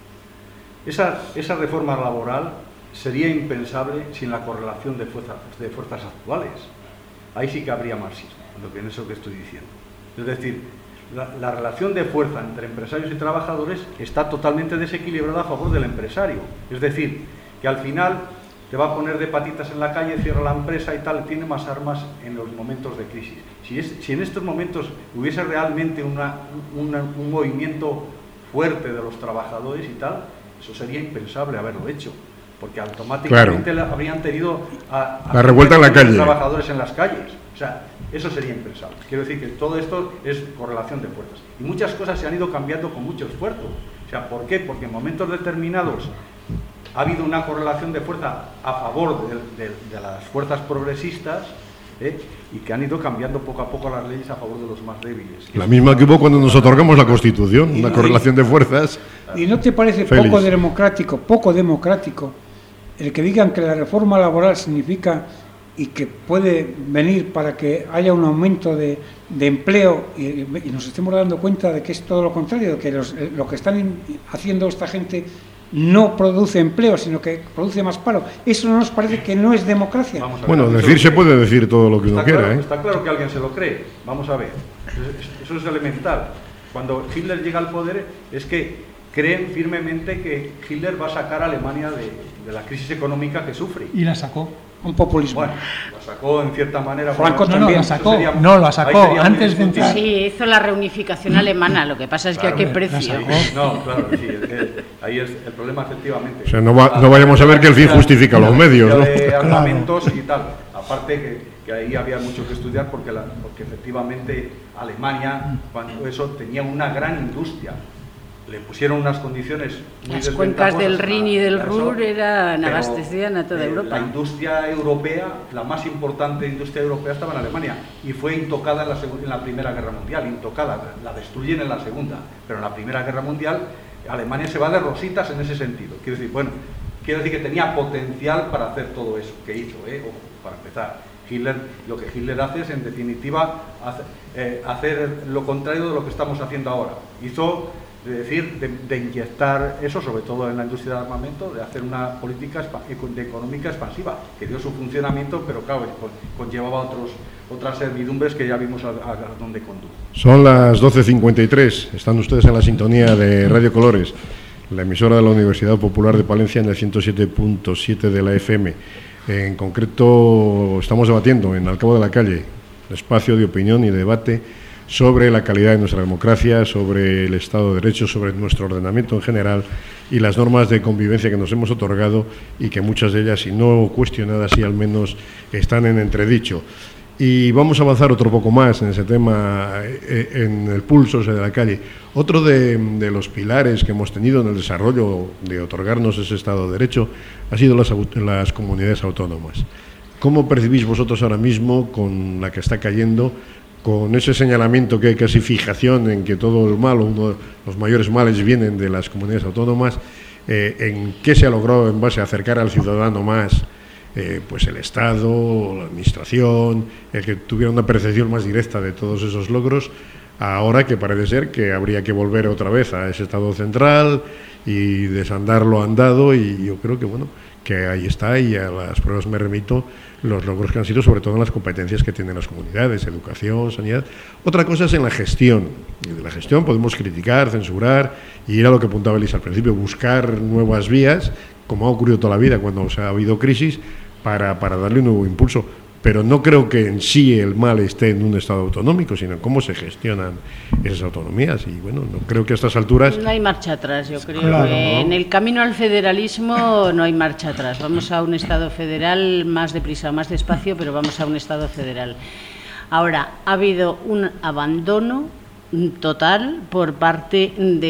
Esa, esa reforma laboral sería impensable sin la correlación de fuerzas, de fuerzas actuales. Ahí sí que habría marxismo, lo que en eso que estoy diciendo. Es decir, La, la relación de fuerza entre empresarios y trabajadores está totalmente desequilibrada a favor del empresario. Es decir, que al final te va a poner de patitas en la calle, cierra la empresa y tal, tiene más armas en los momentos de crisis. Si, es, si en estos momentos hubiese realmente una, una, un movimiento fuerte de los trabajadores y tal, eso sería impensable haberlo hecho, porque automáticamente claro, habrían tenido a, a
la revuelta en la calle,
trabajadores en las calles. O sea, eso sería impensable. Quiero decir que todo esto es correlación de fuerzas. Y muchas cosas se han ido cambiando con mucho esfuerzo. O sea, ¿por qué? Porque en momentos determinados ha habido una correlación de fuerza a favor de, de, de las fuerzas progresistas, ¿eh? Y que han ido cambiando poco a poco las leyes a favor de los más débiles.
La misma que hubo cuando nos otorgamos la Constitución, una correlación de fuerzas.
¿Y no te parece
Félix.
poco democrático, poco democrático, el que digan que la reforma laboral significa y que puede venir para que haya un aumento de, de empleo y, y nos estemos dando cuenta de que es todo lo contrario, de que los, lo que están haciendo esta gente no produce empleo, sino que produce más paro? ¿Eso no nos parece que no es democracia?
Ver,
bueno, decir se puede decir todo lo que uno quiera,
claro,
¿eh?
Está claro que alguien se lo cree. Vamos a ver. Eso es elemental. Cuando Hitler llega al poder es que creen firmemente que Hitler va a sacar a Alemania de, de la crisis económica que sufre.
Y la sacó.
Un populismo.
Bueno, lo sacó en cierta manera.
Franco
no,
también.
No, la sacó. Sería, no, la sacó antes de entrar.
Sí, hizo la reunificación alemana. Lo que pasa es
claro,
que a qué precio.
No, claro, sí, es que ahí es el problema, efectivamente.
O sea, no, va, no vayamos a ver que el fin justifica los medios, ¿no?
De armamentos y tal. Aparte que, que ahí había mucho que estudiar porque, la, porque efectivamente Alemania, cuando eso, tenía una gran industria. Le pusieron unas condiciones muy
Las cuencas del Rin y del Ruhr eran
pero,
abastecían a toda
eh,
Europa.
La industria europea, la más importante industria europea estaba en Alemania y fue intocada en la, en la Primera Guerra Mundial, intocada, la destruyen en la Segunda, pero en la Primera Guerra Mundial Alemania se va de rositas en ese sentido. Quiero decir, bueno, quiero decir que tenía potencial para hacer todo eso que hizo, ¿eh? O para empezar. Hitler, lo que Hitler hace es, en definitiva, hace, eh, hacer lo contrario de lo que estamos haciendo ahora. Hizo Es decir, de, de inyectar eso, sobre todo en la industria de armamento, de hacer una política de económica expansiva, que dio su funcionamiento, pero claro, conllevaba otros, otras servidumbres que ya vimos a, a dónde condujo.
Son las doce cincuenta y tres, están ustedes en la sintonía de Radio Colores, la emisora de la Universidad Popular de Palencia en el ciento siete punto siete de la F M. En concreto, estamos debatiendo en Al Cabo de la Calle, espacio de opinión y debate sobre la calidad de nuestra democracia, sobre el Estado de Derecho, sobre nuestro ordenamiento en general y las normas de convivencia que nos hemos otorgado y que muchas de ellas, si no cuestionadas, sí al menos están en entredicho. Y vamos a avanzar otro poco más en ese tema, en el pulso de la calle. Otro de, de los pilares que hemos tenido en el desarrollo de otorgarnos ese Estado de Derecho ha sido las, las comunidades autónomas. ¿Cómo percibís vosotros ahora mismo, con la que está cayendo, con ese señalamiento que hay casi fijación en que todo el mal, o uno de los mayores males vienen de las comunidades autónomas, eh, en qué se ha logrado en base a acercar al ciudadano más eh, pues el Estado, la Administración, el que tuviera una percepción más directa de todos esos logros, ahora que parece ser que habría que volver otra vez a ese Estado central y desandar lo andado, y yo creo que bueno, que ahí está, y a las pruebas me remito, los logros que han sido sobre todo en las competencias que tienen las comunidades, educación, sanidad. Otra cosa es en la gestión, y de la gestión podemos criticar, censurar, y ir a lo que apuntaba Elisa al principio, buscar nuevas vías, como ha ocurrido toda la vida cuando se ha habido crisis, para, para darle un nuevo impulso. Pero no creo que en sí el mal esté en un Estado autonómico, sino en cómo se gestionan esas autonomías. Y bueno, no creo que a estas alturas...
No hay marcha atrás, yo creo.
Claro,
que
¿no?
En el camino al federalismo no hay marcha atrás. Vamos a un Estado federal más deprisa, más despacio, pero vamos a un Estado federal. Ahora, ha habido un abandono total por parte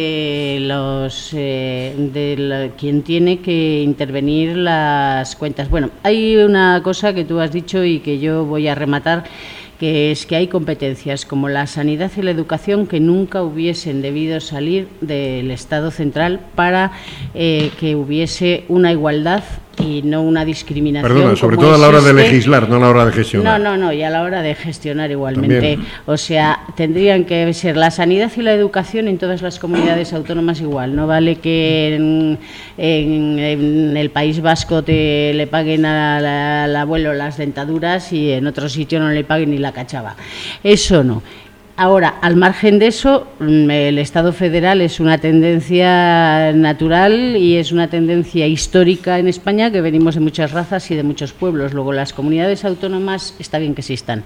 de los eh, de la, quien tiene que intervenir las cuentas. Bueno, hay una cosa que tú has dicho y que yo voy a rematar, que es que hay competencias como la sanidad y la educación que nunca hubiesen debido salir del Estado central para eh, que hubiese una igualdad y no una discriminación.
Perdona, sobre
como
todo a la hora de
existe.
legislar, no a la hora de gestionar.
No, no, no, y a la hora de gestionar igualmente.
También.
O sea, tendrían que ser la sanidad y la educación en todas las comunidades autónomas igual. No vale que en, en, en el País Vasco te le paguen a la- al abuelo las dentaduras y en otro sitio no le paguen ni la cachava. Eso no. Ahora, al margen de eso, mm, el Estado federal es una tendencia natural y es una tendencia histórica en España, que venimos de muchas razas y de muchos pueblos. Luego, las comunidades autónomas está bien que existan.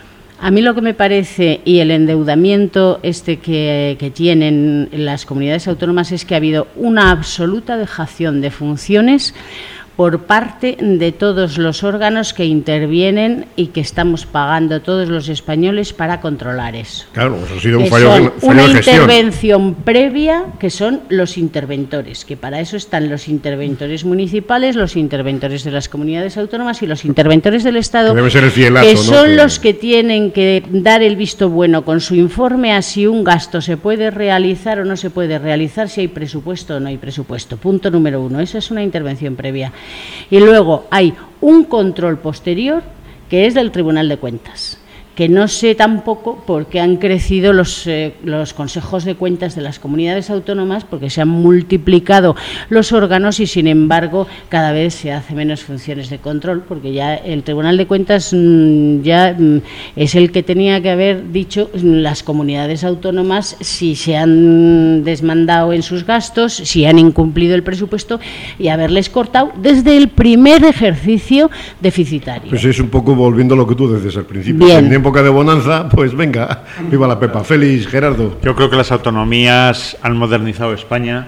A mí lo que me parece, y el endeudamiento este que, que tienen las comunidades autónomas, es que ha habido una absoluta dejación de funciones por parte de todos los órganos que intervienen y que estamos pagando todos los españoles para controlar eso.
Claro, eso ha sido un
Que
fallo,
son
fallo
una
de gestión.
intervención previa, que son los interventores, que para eso están los interventores municipales, los interventores de las comunidades autónomas y los interventores del Estado,
Que debe ser el fielazo,
que
¿no?
son
Que-
los que tienen que dar el visto bueno con su informe a si un gasto se puede realizar o no se puede realizar, si hay presupuesto o no hay presupuesto. Punto número uno. Esa es una intervención previa. Y luego hay un control posterior, que es del Tribunal de Cuentas, que no sé tampoco por qué han crecido los, eh, los consejos de cuentas de las comunidades autónomas, porque se han multiplicado los órganos y, sin embargo, cada vez se hace menos funciones de control, porque ya el Tribunal de Cuentas mm, ya mm, es el que tenía que haber dicho mm, las comunidades autónomas si se han desmandado en sus gastos, si han incumplido el presupuesto, y haberles cortado desde el primer ejercicio deficitario.
Pues es un poco volviendo a lo que tú decías al principio.
Bien.
En época de bonanza, pues venga, viva la Pepa. Félix, Gerardo.
Yo creo que las autonomías han modernizado España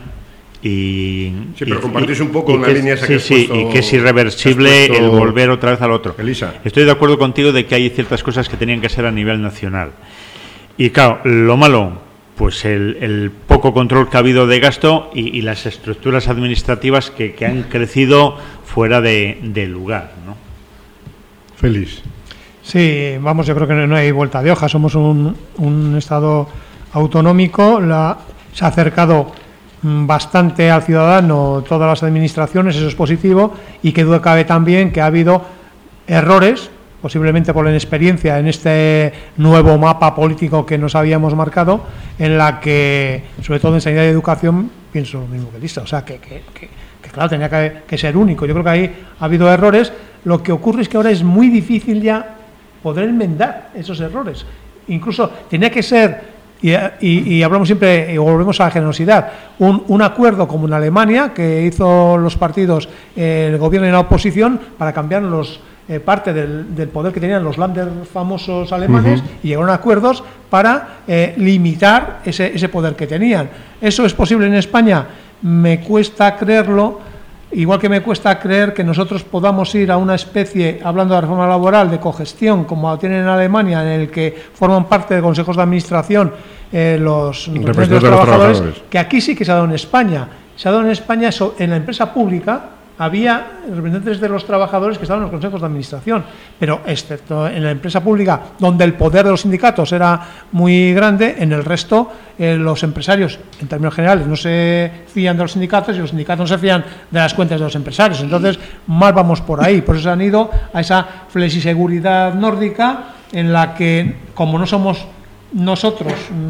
y...
Sí, pero
y-
compartís
y-
un poco
y
la
que-
línea esa
sí,
que has
sí,
puesto-
y que es irreversible
que has puesto-
el volver otra vez al otro.
Elisa.
Estoy de acuerdo contigo de que hay ciertas cosas que tenían que ser a nivel nacional. Y claro, lo malo, pues el, el poco control que ha habido de gasto y, y las estructuras administrativas que, que han crecido fuera de, de lugar, ¿no?
Félix.
Sí, vamos, yo creo que no, no hay vuelta de hoja. Somos un, un Estado autonómico. La, se ha acercado mm, bastante al ciudadano todas las administraciones, eso es positivo, y que duda cabe también que ha habido errores, posiblemente por la inexperiencia en este nuevo mapa político que nos habíamos marcado, en la que, sobre todo en sanidad y educación, pienso lo mismo que Lisa. O sea, que, que, que, que claro, tenía que, que ser único. Yo creo que ahí ha habido errores. Lo que ocurre es que ahora es muy difícil ya poder enmendar esos errores. Incluso tenía que ser, y, y, y hablamos siempre, y volvemos a la generosidad, un, un acuerdo como en Alemania, que hizo los partidos, eh, el gobierno y la oposición, para cambiar los, eh, parte del, del poder que tenían los Länder famosos alemanes, uh-huh. y llegaron a acuerdos para eh, limitar ese, ese poder que tenían. ¿Eso es posible en España? Me cuesta creerlo. Igual que me cuesta creer que nosotros podamos ir a una especie, hablando de reforma laboral, de cogestión, como tienen en Alemania, en el que forman parte de consejos de administración eh, los representantes de los trabajadores, trabajadores, que aquí sí que se ha dado en España. Se ha dado en España eso, en la empresa pública, había representantes de los trabajadores que estaban en los consejos de administración, pero excepto en la empresa pública, donde el poder de los sindicatos era muy grande, en el resto eh, los empresarios, en términos generales, no se fían de los sindicatos y los sindicatos no se fían de las cuentas de los empresarios. Entonces, más vamos por ahí. Por eso se han ido a esa flexiseguridad nórdica en la que, como no somos nosotros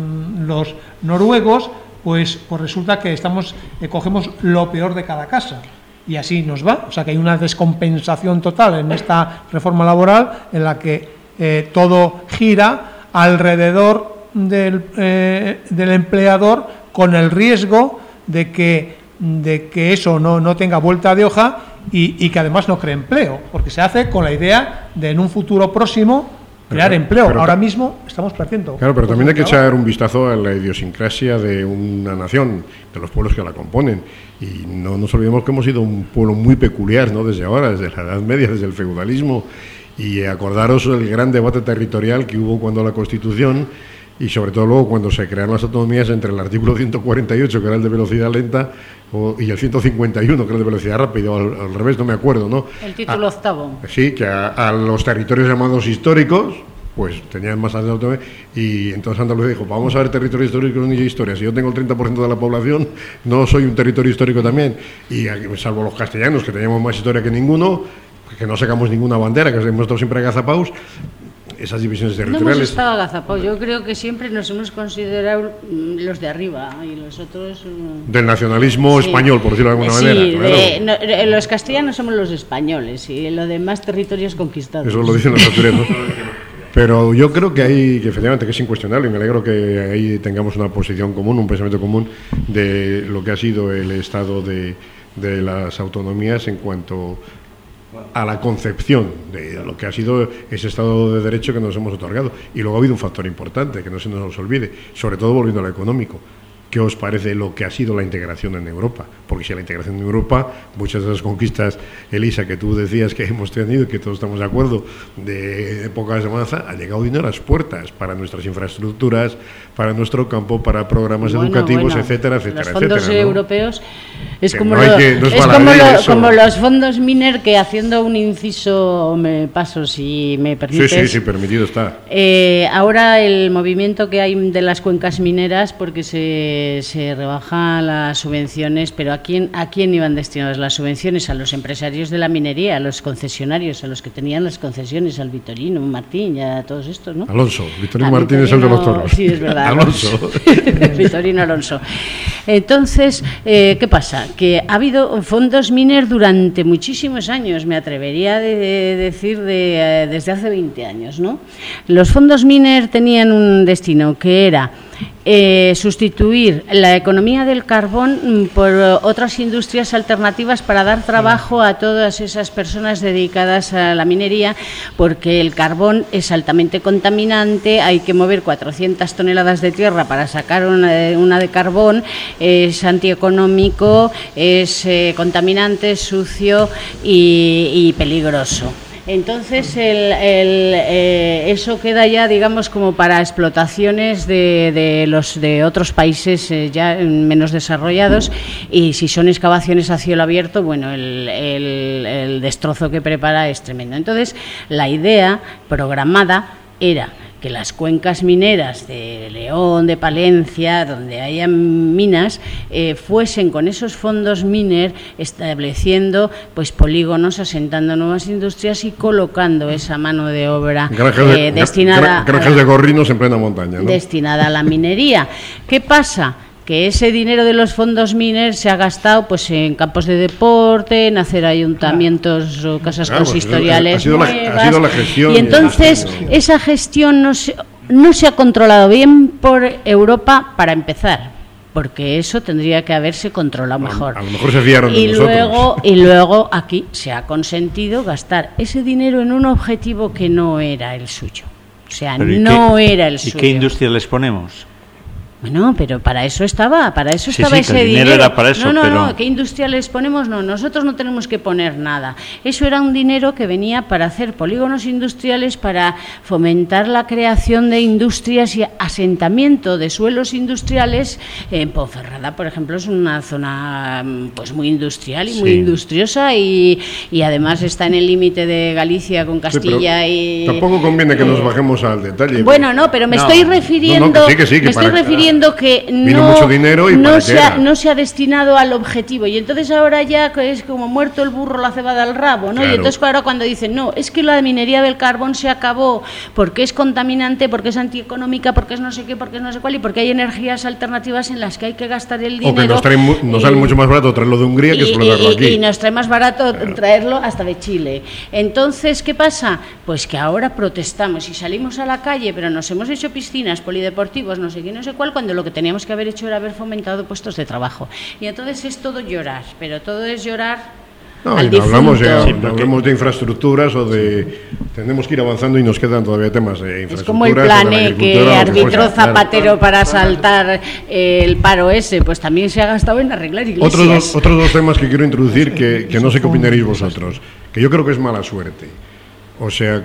los noruegos, pues, pues resulta que estamos eh, cogemos lo peor de cada casa. Y así nos va, o sea que hay una descompensación total en esta reforma laboral en la que eh, todo gira alrededor del, eh, del empleador, con el riesgo de que, de que eso no, no tenga vuelta de hoja y, y que además no cree empleo, porque se hace con la idea de en un futuro próximo crear
pero,
empleo.
pero,
Ahora mismo estamos perdiendo.
Claro, pero también hay que echar un vistazo a la idiosincrasia de una nación, de los pueblos que la componen. Y no nos olvidemos que hemos sido un pueblo muy peculiar, ¿no? Desde ahora, desde la Edad Media, desde el feudalismo. Y acordaros el gran debate territorial que hubo cuando la Constitución, y sobre todo luego cuando se crearon las autonomías, entre el artículo ciento cuarenta y ocho, que era el de velocidad lenta, o, y el ciento cincuenta y uno, que era el de velocidad rápida, o al, al revés, no me acuerdo, ¿no?
El título
a,
octavo.
Sí, que a, a los territorios llamados históricos, pues tenían más autonomía, y entonces Andalucía dijo, vamos a ver territorios históricos ni historia. Si yo tengo el treinta por ciento de la población, no soy un territorio histórico también. Y salvo los castellanos, que teníamos más historia que ninguno, que no sacamos ninguna bandera, que hemos estado siempre agazapados, esas divisiones territoriales.
No hemos estado agazapados, yo creo que siempre nos hemos considerado los de arriba y los otros...
Del nacionalismo sí. español, por decirlo de alguna
sí,
manera.
De,
claro.
no, los castellanos somos los españoles y los demás territorios conquistados.
Eso lo dicen los asturianos. Pero yo creo que hay, que efectivamente que es incuestionable, y me alegro que ahí tengamos una posición común, un pensamiento común de lo que ha sido el estado de, de las autonomías en cuanto a la concepción de lo que ha sido ese Estado de Derecho que nos hemos otorgado. Y luego ha habido un factor importante, que no se nos olvide, sobre todo volviendo a lo económico. ¿Qué os parece lo que ha sido la integración en Europa? Porque si la integración en Europa, muchas de las conquistas, Elisa, que tú decías que hemos tenido y que todos estamos de acuerdo, de épocas de bonanza, ha llegado dinero a las puertas para nuestras infraestructuras, para nuestro campo, para programas
bueno,
educativos,
bueno,
etcétera, etcétera.
Los fondos
etcétera, ¿no?
europeos es
que
como,
no
lo,
que, no es
es como,
ley,
lo, como los fondos Miner, que haciendo un inciso, me paso si me permites.
Sí, sí, sí, permitido está.
Eh, ahora el movimiento que hay de las cuencas mineras, porque se, se rebajan las subvenciones, pero ¿a quién, ¿a quién iban destinadas las subvenciones? A los empresarios de la minería, a los concesionarios, a los que tenían las concesiones, al Vitorino Martín y a todos estos, ¿no?
Alonso, Vitorino
a
Martín
Vitorino,
es el de los toros.
Sí, es verdad.
Alonso.
Vitorino Alonso. Entonces, eh, ¿qué pasa? Que ha habido fondos Miner durante muchísimos años, me atrevería a de, de decir de, eh, desde hace veinte años, ¿no? Los fondos Miner tenían un destino que era eh, sustituir la economía del carbón por otras industrias alternativas para dar trabajo a todas esas personas dedicadas a la minería, porque el carbón es altamente contaminante, hay que mover cuatrocientas toneladas de tierra para sacar una, una de carbón, es antieconómico, es eh, contaminante, sucio y, y peligroso. Entonces, el, el, eh, eso queda ya, digamos, como para explotaciones de, de los de otros países eh, ya menos desarrollados, y si son excavaciones a cielo abierto, bueno, el, el, el destrozo que prepara es tremendo. Entonces, la idea programada era que las cuencas mineras de León, de Palencia, donde haya minas, eh, fuesen con esos fondos Miner estableciendo pues polígonos, asentando nuevas industrias y colocando esa mano de obra
granjas de,
eh, destinada
granjas
a,
de gorrinos en plena montaña, ¿no?
Destinada a la minería. ¿Qué pasa? Que ese dinero de los fondos Miner se ha gastado pues en campos de deporte, en hacer ayuntamientos o casas claro, consistoriales
ha sido,
nuevas,
la, ha sido la gestión
y entonces y esa gestión no se, no se ha controlado bien por Europa para empezar, porque eso tendría que haberse controlado mejor.
A, a lo mejor se fiaron de
y
nosotros.
luego y luego aquí se ha consentido gastar ese dinero en un objetivo que no era el suyo, o sea,
Pero
no
qué,
era el
¿y
suyo.
qué industria les ponemos?
Bueno, pero para eso estaba, para eso
Sí,
estaba
sí, que
ese
el dinero
dinero.
era para eso,
no, no,
pero-
no, ¿qué industriales ponemos? No, nosotros no tenemos que poner nada. Eso era un dinero que venía para hacer polígonos industriales, para fomentar la creación de industrias y asentamiento de suelos industriales. En Ponferrada, por ejemplo, es una zona pues muy industrial y muy
Sí.
industriosa y, y además está en el límite de Galicia con
Sí, pero
Castilla y...
tampoco conviene que nos bajemos al detalle.
Bueno, no, pero me
No.
estoy
No,
refiriendo,
no, que sí, que sí, que
me estoy
para-
refiriendo que
Vino
no,
mucho dinero y
no,
¿para qué
se ha,
era?
no se ha destinado al objetivo. Y entonces ahora ya es como muerto el burro, la cebada al rabo, ¿no?
Claro.
Y entonces ahora cuando dicen, no, es que la minería del carbón se acabó porque es contaminante, porque es antieconómica, porque es no sé qué, porque es no sé cuál, y porque hay energías alternativas en las que hay que gastar el dinero.
O que nos, traen mu- nos sale
y-
mucho más barato traerlo de Hungría que
y,
explotarlo
y-
aquí.
y nos trae más barato traerlo hasta de Chile. Entonces, ¿qué pasa? Pues que ahora protestamos y salimos a la calle, pero nos hemos hecho piscinas, polideportivos, no sé qué, no sé cuál, cuando lo que teníamos que haber hecho era haber fomentado puestos de trabajo. Y entonces es todo llorar, pero todo es llorar
No,
al
y no hablamos,
difunto.
ya,
Sí,
no
porque-
hablamos de infraestructuras o de... Tenemos que ir avanzando y nos quedan todavía temas de
Es
infraestructuras.
como el
o de
plan
la
E
agricultura,
que
o lo
arbitró
fuera, claro.
Zapatero para saltar eh, el paro ese, pues también se ha gastado en arreglar iglesias.
Otros dos, otros dos temas que quiero introducir que, que no sé qué opinaréis vosotros, que yo creo que es mala suerte. O sea,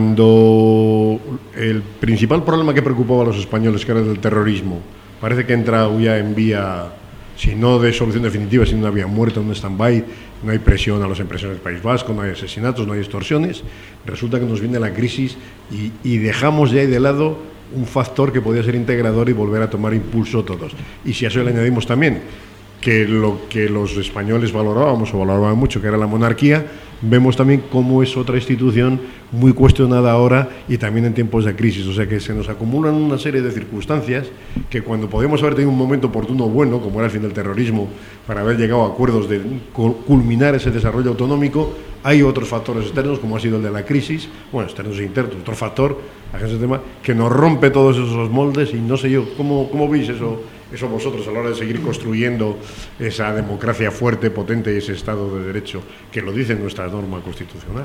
cuando el principal problema que preocupaba a los españoles, que era el del terrorismo, parece que entra ya en vía, si no de solución definitiva, sino una vía muerta, un stand-by, no hay presión a los empresarios del País Vasco, no hay asesinatos, no hay extorsiones, resulta que nos viene la crisis y, y dejamos ya ahí de lado un factor que podía ser integrador y volver a tomar impulso todos. Y si a eso le añadimos también que lo que los españoles valorábamos o valoraban mucho, que era la monarquía, vemos también cómo es otra institución muy cuestionada ahora y también en tiempos de crisis. O sea que se nos acumulan una serie de circunstancias que cuando podemos haber tenido un momento oportuno bueno, como era el fin del terrorismo, para haber llegado a acuerdos de culminar ese desarrollo autonómico, hay otros factores externos, como ha sido el de la crisis, bueno, externos e internos, otro factor, ese tema, que nos rompe todos esos moldes y no sé yo, ¿cómo, cómo veis eso? Eso vosotros a la hora de seguir construyendo esa democracia fuerte, potente y ese Estado de Derecho que lo dice nuestra norma constitucional.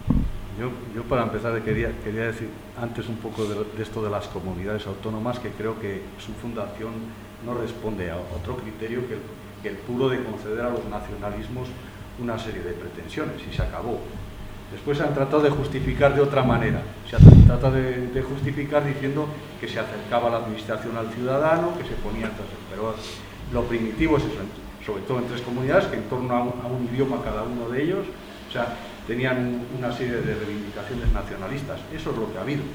Yo, yo para empezar quería, quería decir antes un poco de, de esto de las comunidades autónomas, que creo que su fundación no responde a otro criterio que el, que el puro de conceder a los nacionalismos una serie de pretensiones, y se acabó. Después se han tratado de justificar de otra manera. Se ha tratado de, de justificar diciendo que se acercaba la administración al ciudadano, que se ponía... Pero lo primitivo es eso, sobre todo en tres comunidades, que en torno a un, a un idioma cada uno de ellos, o sea, tenían una serie de reivindicaciones nacionalistas. Eso es lo que ha habido.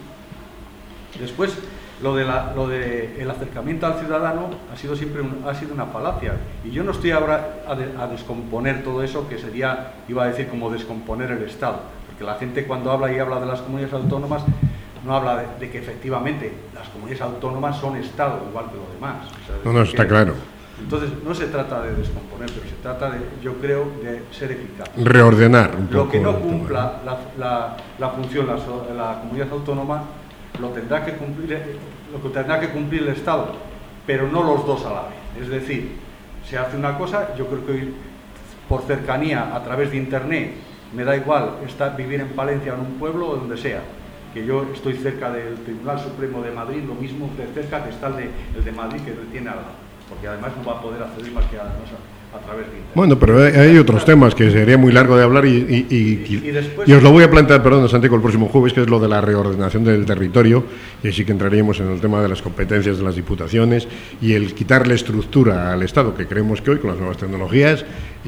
Después, lo de, la, lo de el acercamiento al ciudadano ha sido siempre un, ha sido una falacia. Y yo no estoy ahora a, de, a descomponer todo eso, que sería, iba a decir, como descomponer el Estado. Porque la gente cuando habla y habla de las comunidades autónomas, no habla de, de que efectivamente las comunidades autónomas son Estado, igual que lo demás. O sea,
No, no, está
que,
claro.
Entonces, no se trata de descomponer, pero se trata, de, yo creo, de ser eficaz.
Reordenar un poco.
Lo que no
el tema.
cumpla la, la, la función la, la comunidad autónoma lo tendrá que cumplir lo que tendrá que cumplir el Estado, pero no los dos a la vez. Es decir, se hace una cosa, yo creo que por cercanía a través de internet me da igual estar vivir en Palencia o en un pueblo o donde sea, que yo estoy cerca del Tribunal Supremo de Madrid, lo mismo de cerca que está el de, el de Madrid, que tiene al lado, porque además no va a poder acceder más que a, a través de internet.
Bueno, pero hay, hay otros temas que sería muy largo de hablar y, y, y, y,
Y después-
y os lo voy a plantear, perdón, Santiago, el próximo jueves, que es lo de la reordenación del territorio, y así que entraríamos en el tema de las competencias de las diputaciones y el quitarle estructura al Estado, que creemos que hoy con las nuevas tecnologías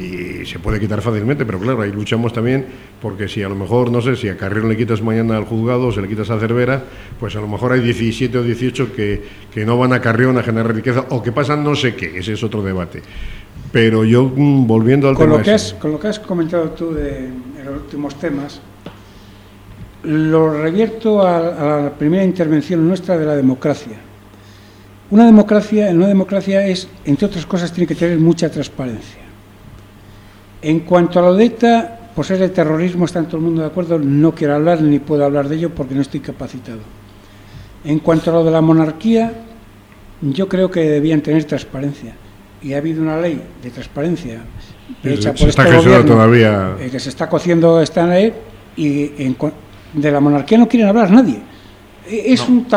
y se puede quitar fácilmente, pero claro, ahí luchamos también porque si a lo mejor, no sé, si a Carrión le quitas mañana al juzgado o se le quitas a Cervera, pues a lo mejor hay diecisiete o dieciocho que, que no van a Carrión a generar riqueza o que pasan no sé qué, ese es otro debate. Pero yo, mmm, volviendo al
con
tema
lo que
ese.
has, con lo que has comentado tú de, de los últimos temas, lo revierto a, a la primera intervención nuestra de la democracia. Una democracia, en una democracia es, entre otras cosas, tiene que tener mucha transparencia. En cuanto a lo de ETA, por ser de terrorismo, está todo el mundo de acuerdo, no quiero hablar ni puedo hablar de ello porque no estoy capacitado. En cuanto a lo de la monarquía, yo creo que debían tener transparencia. Y ha habido una ley de transparencia hecha
Se
por
está
este
gestionando
gobierno,
todavía.
eh, que se está cociendo esta ley, y en, de la monarquía no quieren hablar nadie. Es
No.
un tabú.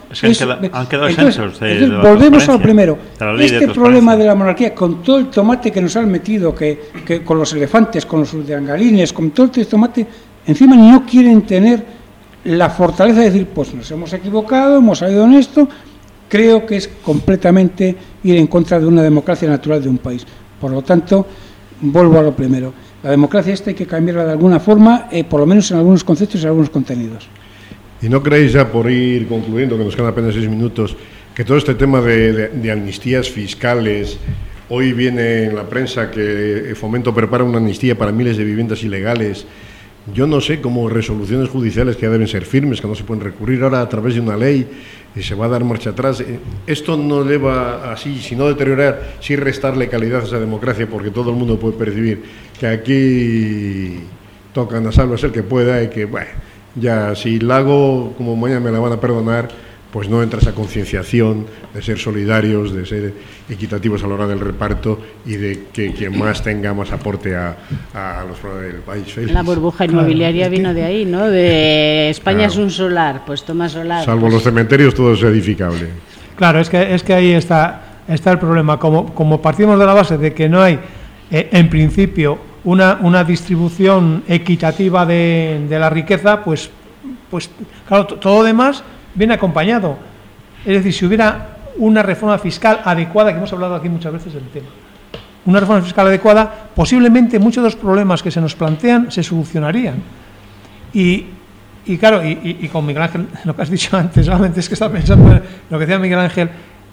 Es que han
Es-
quedado, han quedado
entonces,
exentos de,
entonces
de la
volvemos a lo
transparencia,
primero.
de la ley de
Este problema
transparencia.
de la monarquía, con todo el tomate que nos han metido, que, que con los elefantes, con los urdangarines, con todo este tomate, encima no quieren tener la fortaleza de decir, pues nos hemos equivocado, hemos salido en esto. Creo que es completamente ir en contra de una democracia natural de un país. Por lo tanto, vuelvo a lo primero. La democracia esta hay que cambiarla de alguna forma, eh, por lo menos en algunos conceptos y en algunos contenidos.
¿Y no creéis, ya por ir concluyendo, que nos quedan apenas seis minutos, que todo este tema de, de, de amnistías fiscales, hoy viene en la prensa que Fomento prepara una amnistía para miles de viviendas ilegales? Yo no sé, como resoluciones judiciales que ya deben ser firmes, que no se pueden recurrir ahora a través de una ley, y se va a dar marcha atrás. Esto no lleva así, sino deteriorar, sí restarle calidad a esa democracia, porque todo el mundo puede percibir que aquí tocan a salvo el que pueda y que, bueno, ya si la hago como mañana me la van a perdonar, pues no entra esa concienciación de ser solidarios, de ser equitativos a la hora del reparto y de que quien más tenga más aporte a, a los problemas del país. Félix.
La burbuja inmobiliaria claro, vino de ahí, ¿no? De España claro. Es un solar, pues toma solar.
Salvo
pues...
los cementerios, todo es edificable.
Claro, es que, es que ahí está, está el problema. Como, como partimos de la base de que no hay, eh, en principio, una, una distribución equitativa de, de la riqueza, pues, pues claro, todo demás viene acompañado. Es decir, si hubiera una reforma fiscal adecuada, que hemos hablado aquí muchas veces del tema, una reforma fiscal adecuada, posiblemente muchos de los problemas que se nos plantean se solucionarían. Y, y claro, y, y, y con Miguel Ángel, lo que has dicho antes, solamente es que estaba pensando en lo que decía Miguel Ángel.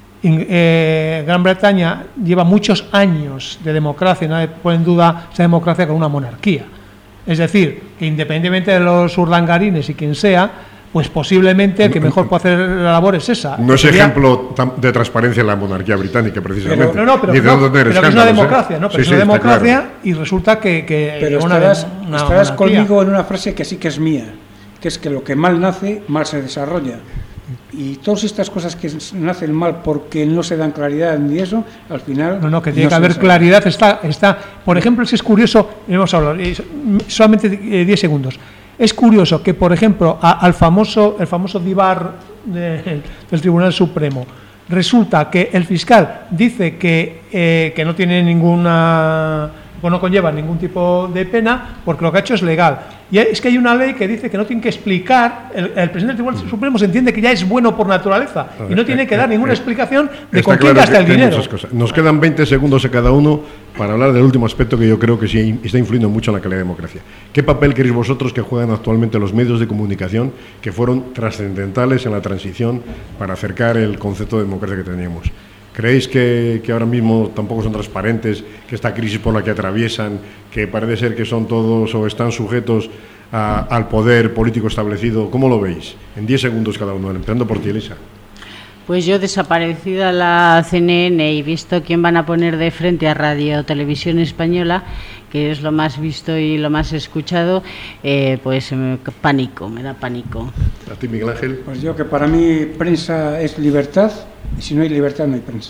Eh, Gran Bretaña lleva muchos años de democracia, nadie pone en duda esa democracia con una monarquía. Es decir, que independientemente de los urdangarines y quien sea, pues posiblemente el que mejor puede hacer la labor es esa.
No es sería... ejemplo de transparencia en la monarquía británica, precisamente.
Pero, no, no, pero,
Ni de
no,
no tener
pero que es una democracia, ¿eh? ¿no? Pero sí, es una sí, democracia claro. Y resulta que... que
pero
una,
estarás,
una
estarás conmigo en una frase que sí que es mía, que es que lo que mal nace, mal se desarrolla. Y todas estas cosas que nacen mal porque no se dan claridad ni eso, al final...
No, no, que tiene no que haber claridad. Está, está, por ejemplo, si es curioso, hemos hablado, solamente diez segundos. Es curioso que, por ejemplo, a, al famoso, el famoso divar de, del Tribunal Supremo, resulta que el fiscal dice que, eh, que no tiene ninguna... pues no conlleva ningún tipo de pena porque lo que ha hecho es legal. Y es que hay una ley que dice que no tiene que explicar, el, el presidente del Tribunal Supremo se entiende que ya es bueno por naturaleza y no tiene que dar ninguna explicación de con quién gasta el dinero.
Nos quedan veinte segundos a cada uno para hablar del último aspecto que yo creo que sí está influyendo mucho en la calidad de democracia. ¿Qué papel queréis vosotros que juegan actualmente los medios de comunicación que fueron trascendentales en la transición para acercar el concepto de democracia que teníamos? ¿Creéis que, que ahora mismo tampoco son transparentes, que esta crisis por la que atraviesan, que parece ser que son todos o están sujetos a, al poder político establecido? ¿Cómo lo veis? En diez segundos cada uno, empezando por ti, Elisa.
Pues yo, desaparecida la C N N y visto quién van a poner de frente a Radio Televisión Española, que es lo más visto y lo más escuchado, eh, pues me, pánico, me da pánico.
¿A ti, Miguel Ángel?
Pues yo que para mí prensa es libertad, y si no hay libertad no hay prensa.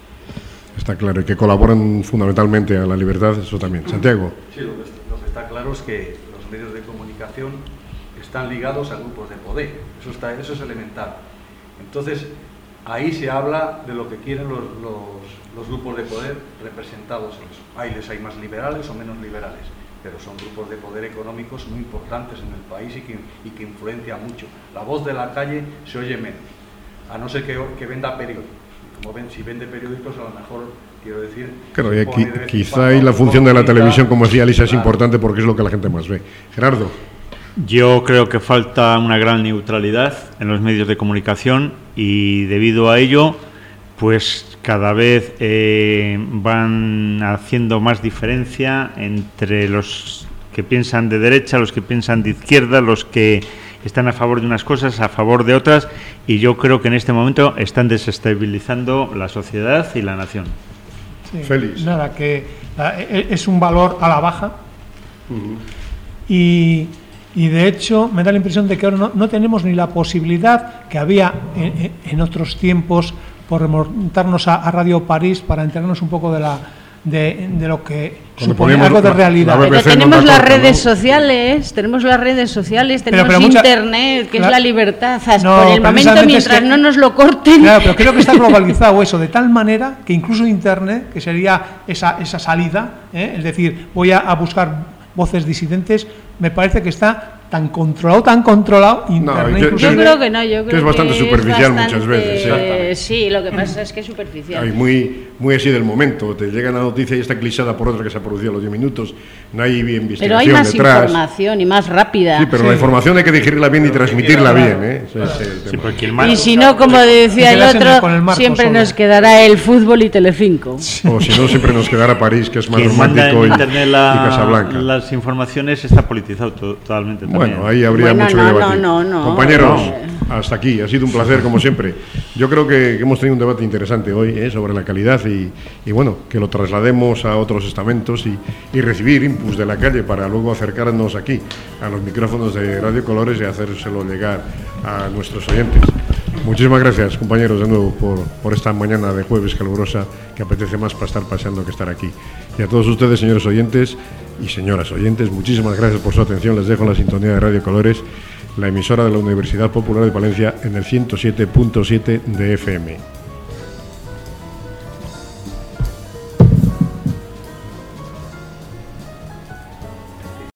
Está claro, y que colaboran fundamentalmente a la libertad, eso también. Santiago.
Sí, lo que, lo que está claro es que los medios de comunicación están ligados a grupos de poder, eso, está, eso es elemental. Entonces, ahí se habla de lo que quieren los, los, los grupos de poder representados. Ahí les hay más liberales o menos liberales, pero son grupos de poder económicos muy importantes en el país y que, y que influencian mucho. La voz de la calle se oye menos, a no ser que, que venda periódicos. Como ven, si vende periódicos, a lo mejor, quiero decir...
Claro, y aquí, quizá ahí la función de la televisión, como decía Elisa, es importante porque es lo que la gente más ve. Gerardo.
Yo creo que falta una gran neutralidad en los medios de comunicación y debido a ello, pues cada vez eh, van haciendo más diferencia entre los que piensan de derecha, los que piensan de izquierda, los que están a favor de unas cosas, a favor de otras, y yo creo que en este momento están desestabilizando la sociedad y la nación.
Sí,
Félix.
Nada, que es un valor a la baja. Uh-huh. y... Y de hecho me da la impresión de que ahora no, no tenemos ni la posibilidad que había en, en otros tiempos, por remontarnos a, a Radio París para enterarnos un poco de la, de, de lo que
Cuando
supone
ponemos
algo de
la-
realidad.
la B B C
Pero
no
tenemos
da
las
corta,
redes
¿no?
sociales, tenemos las redes sociales,
Pero-
tenemos
pero mucha-
internet, que
Claro.
es la libertad. Hasta
No,
por el momento,
precisamente es
mientras
que-
no nos lo corten.
Claro, pero creo que está globalizado eso, de tal manera que incluso Internet, que sería esa, esa salida, ¿eh? es decir, voy a, a buscar voces disidentes, me parece que está tan controlado, tan controlado, Internet
yo-
Yo
inclusive-
creo que no, yo creo
que es bastante
que
superficial
bastante-
muchas veces,
eh, sí, lo que pasa es que es superficial.
Hay muy, muy así del momento, te llega la noticia y está clichada por otra que se ha producido a los diez minutos, no hay investigación
Pero hay más
detrás.
información y más rápida.
Sí, pero la información hay que digerirla bien y transmitirla bien, ¿eh? Ese es el
Sí,
tema.
porque el mar-
Y si no, como decía
Y
el
quedarse en el-
otro,
con el marco
siempre
solo.
nos quedará el fútbol y Telecinco.
O si no, siempre nos quedará París, que es más
quien manda
romántico
en
y,
internet
y
la-
Casablanca.
las informaciones está politizado to- totalmente también.
Bueno, ahí habría
Bueno,
mucho
no,
que
no,
debatir.
no, no.
Compañeros,
No.
hasta aquí. Ha sido un placer, como siempre. Yo creo que, que hemos tenido un debate interesante hoy, ¿eh? sobre la calidad y, y, bueno, que lo traslademos a otros estamentos y, y recibir inputs de la calle para luego acercarnos aquí a los micrófonos de Radio Colores y hacérselo llegar a nuestros oyentes. Muchísimas gracias, compañeros, de nuevo por, por esta mañana de jueves calurosa que apetece más para estar paseando que estar aquí. Y a todos ustedes, señores oyentes y señoras oyentes, muchísimas gracias por su atención. Les dejo la sintonía de Radio Colores, la emisora de la Universidad Popular de Palencia, en el ciento siete punto siete de F M.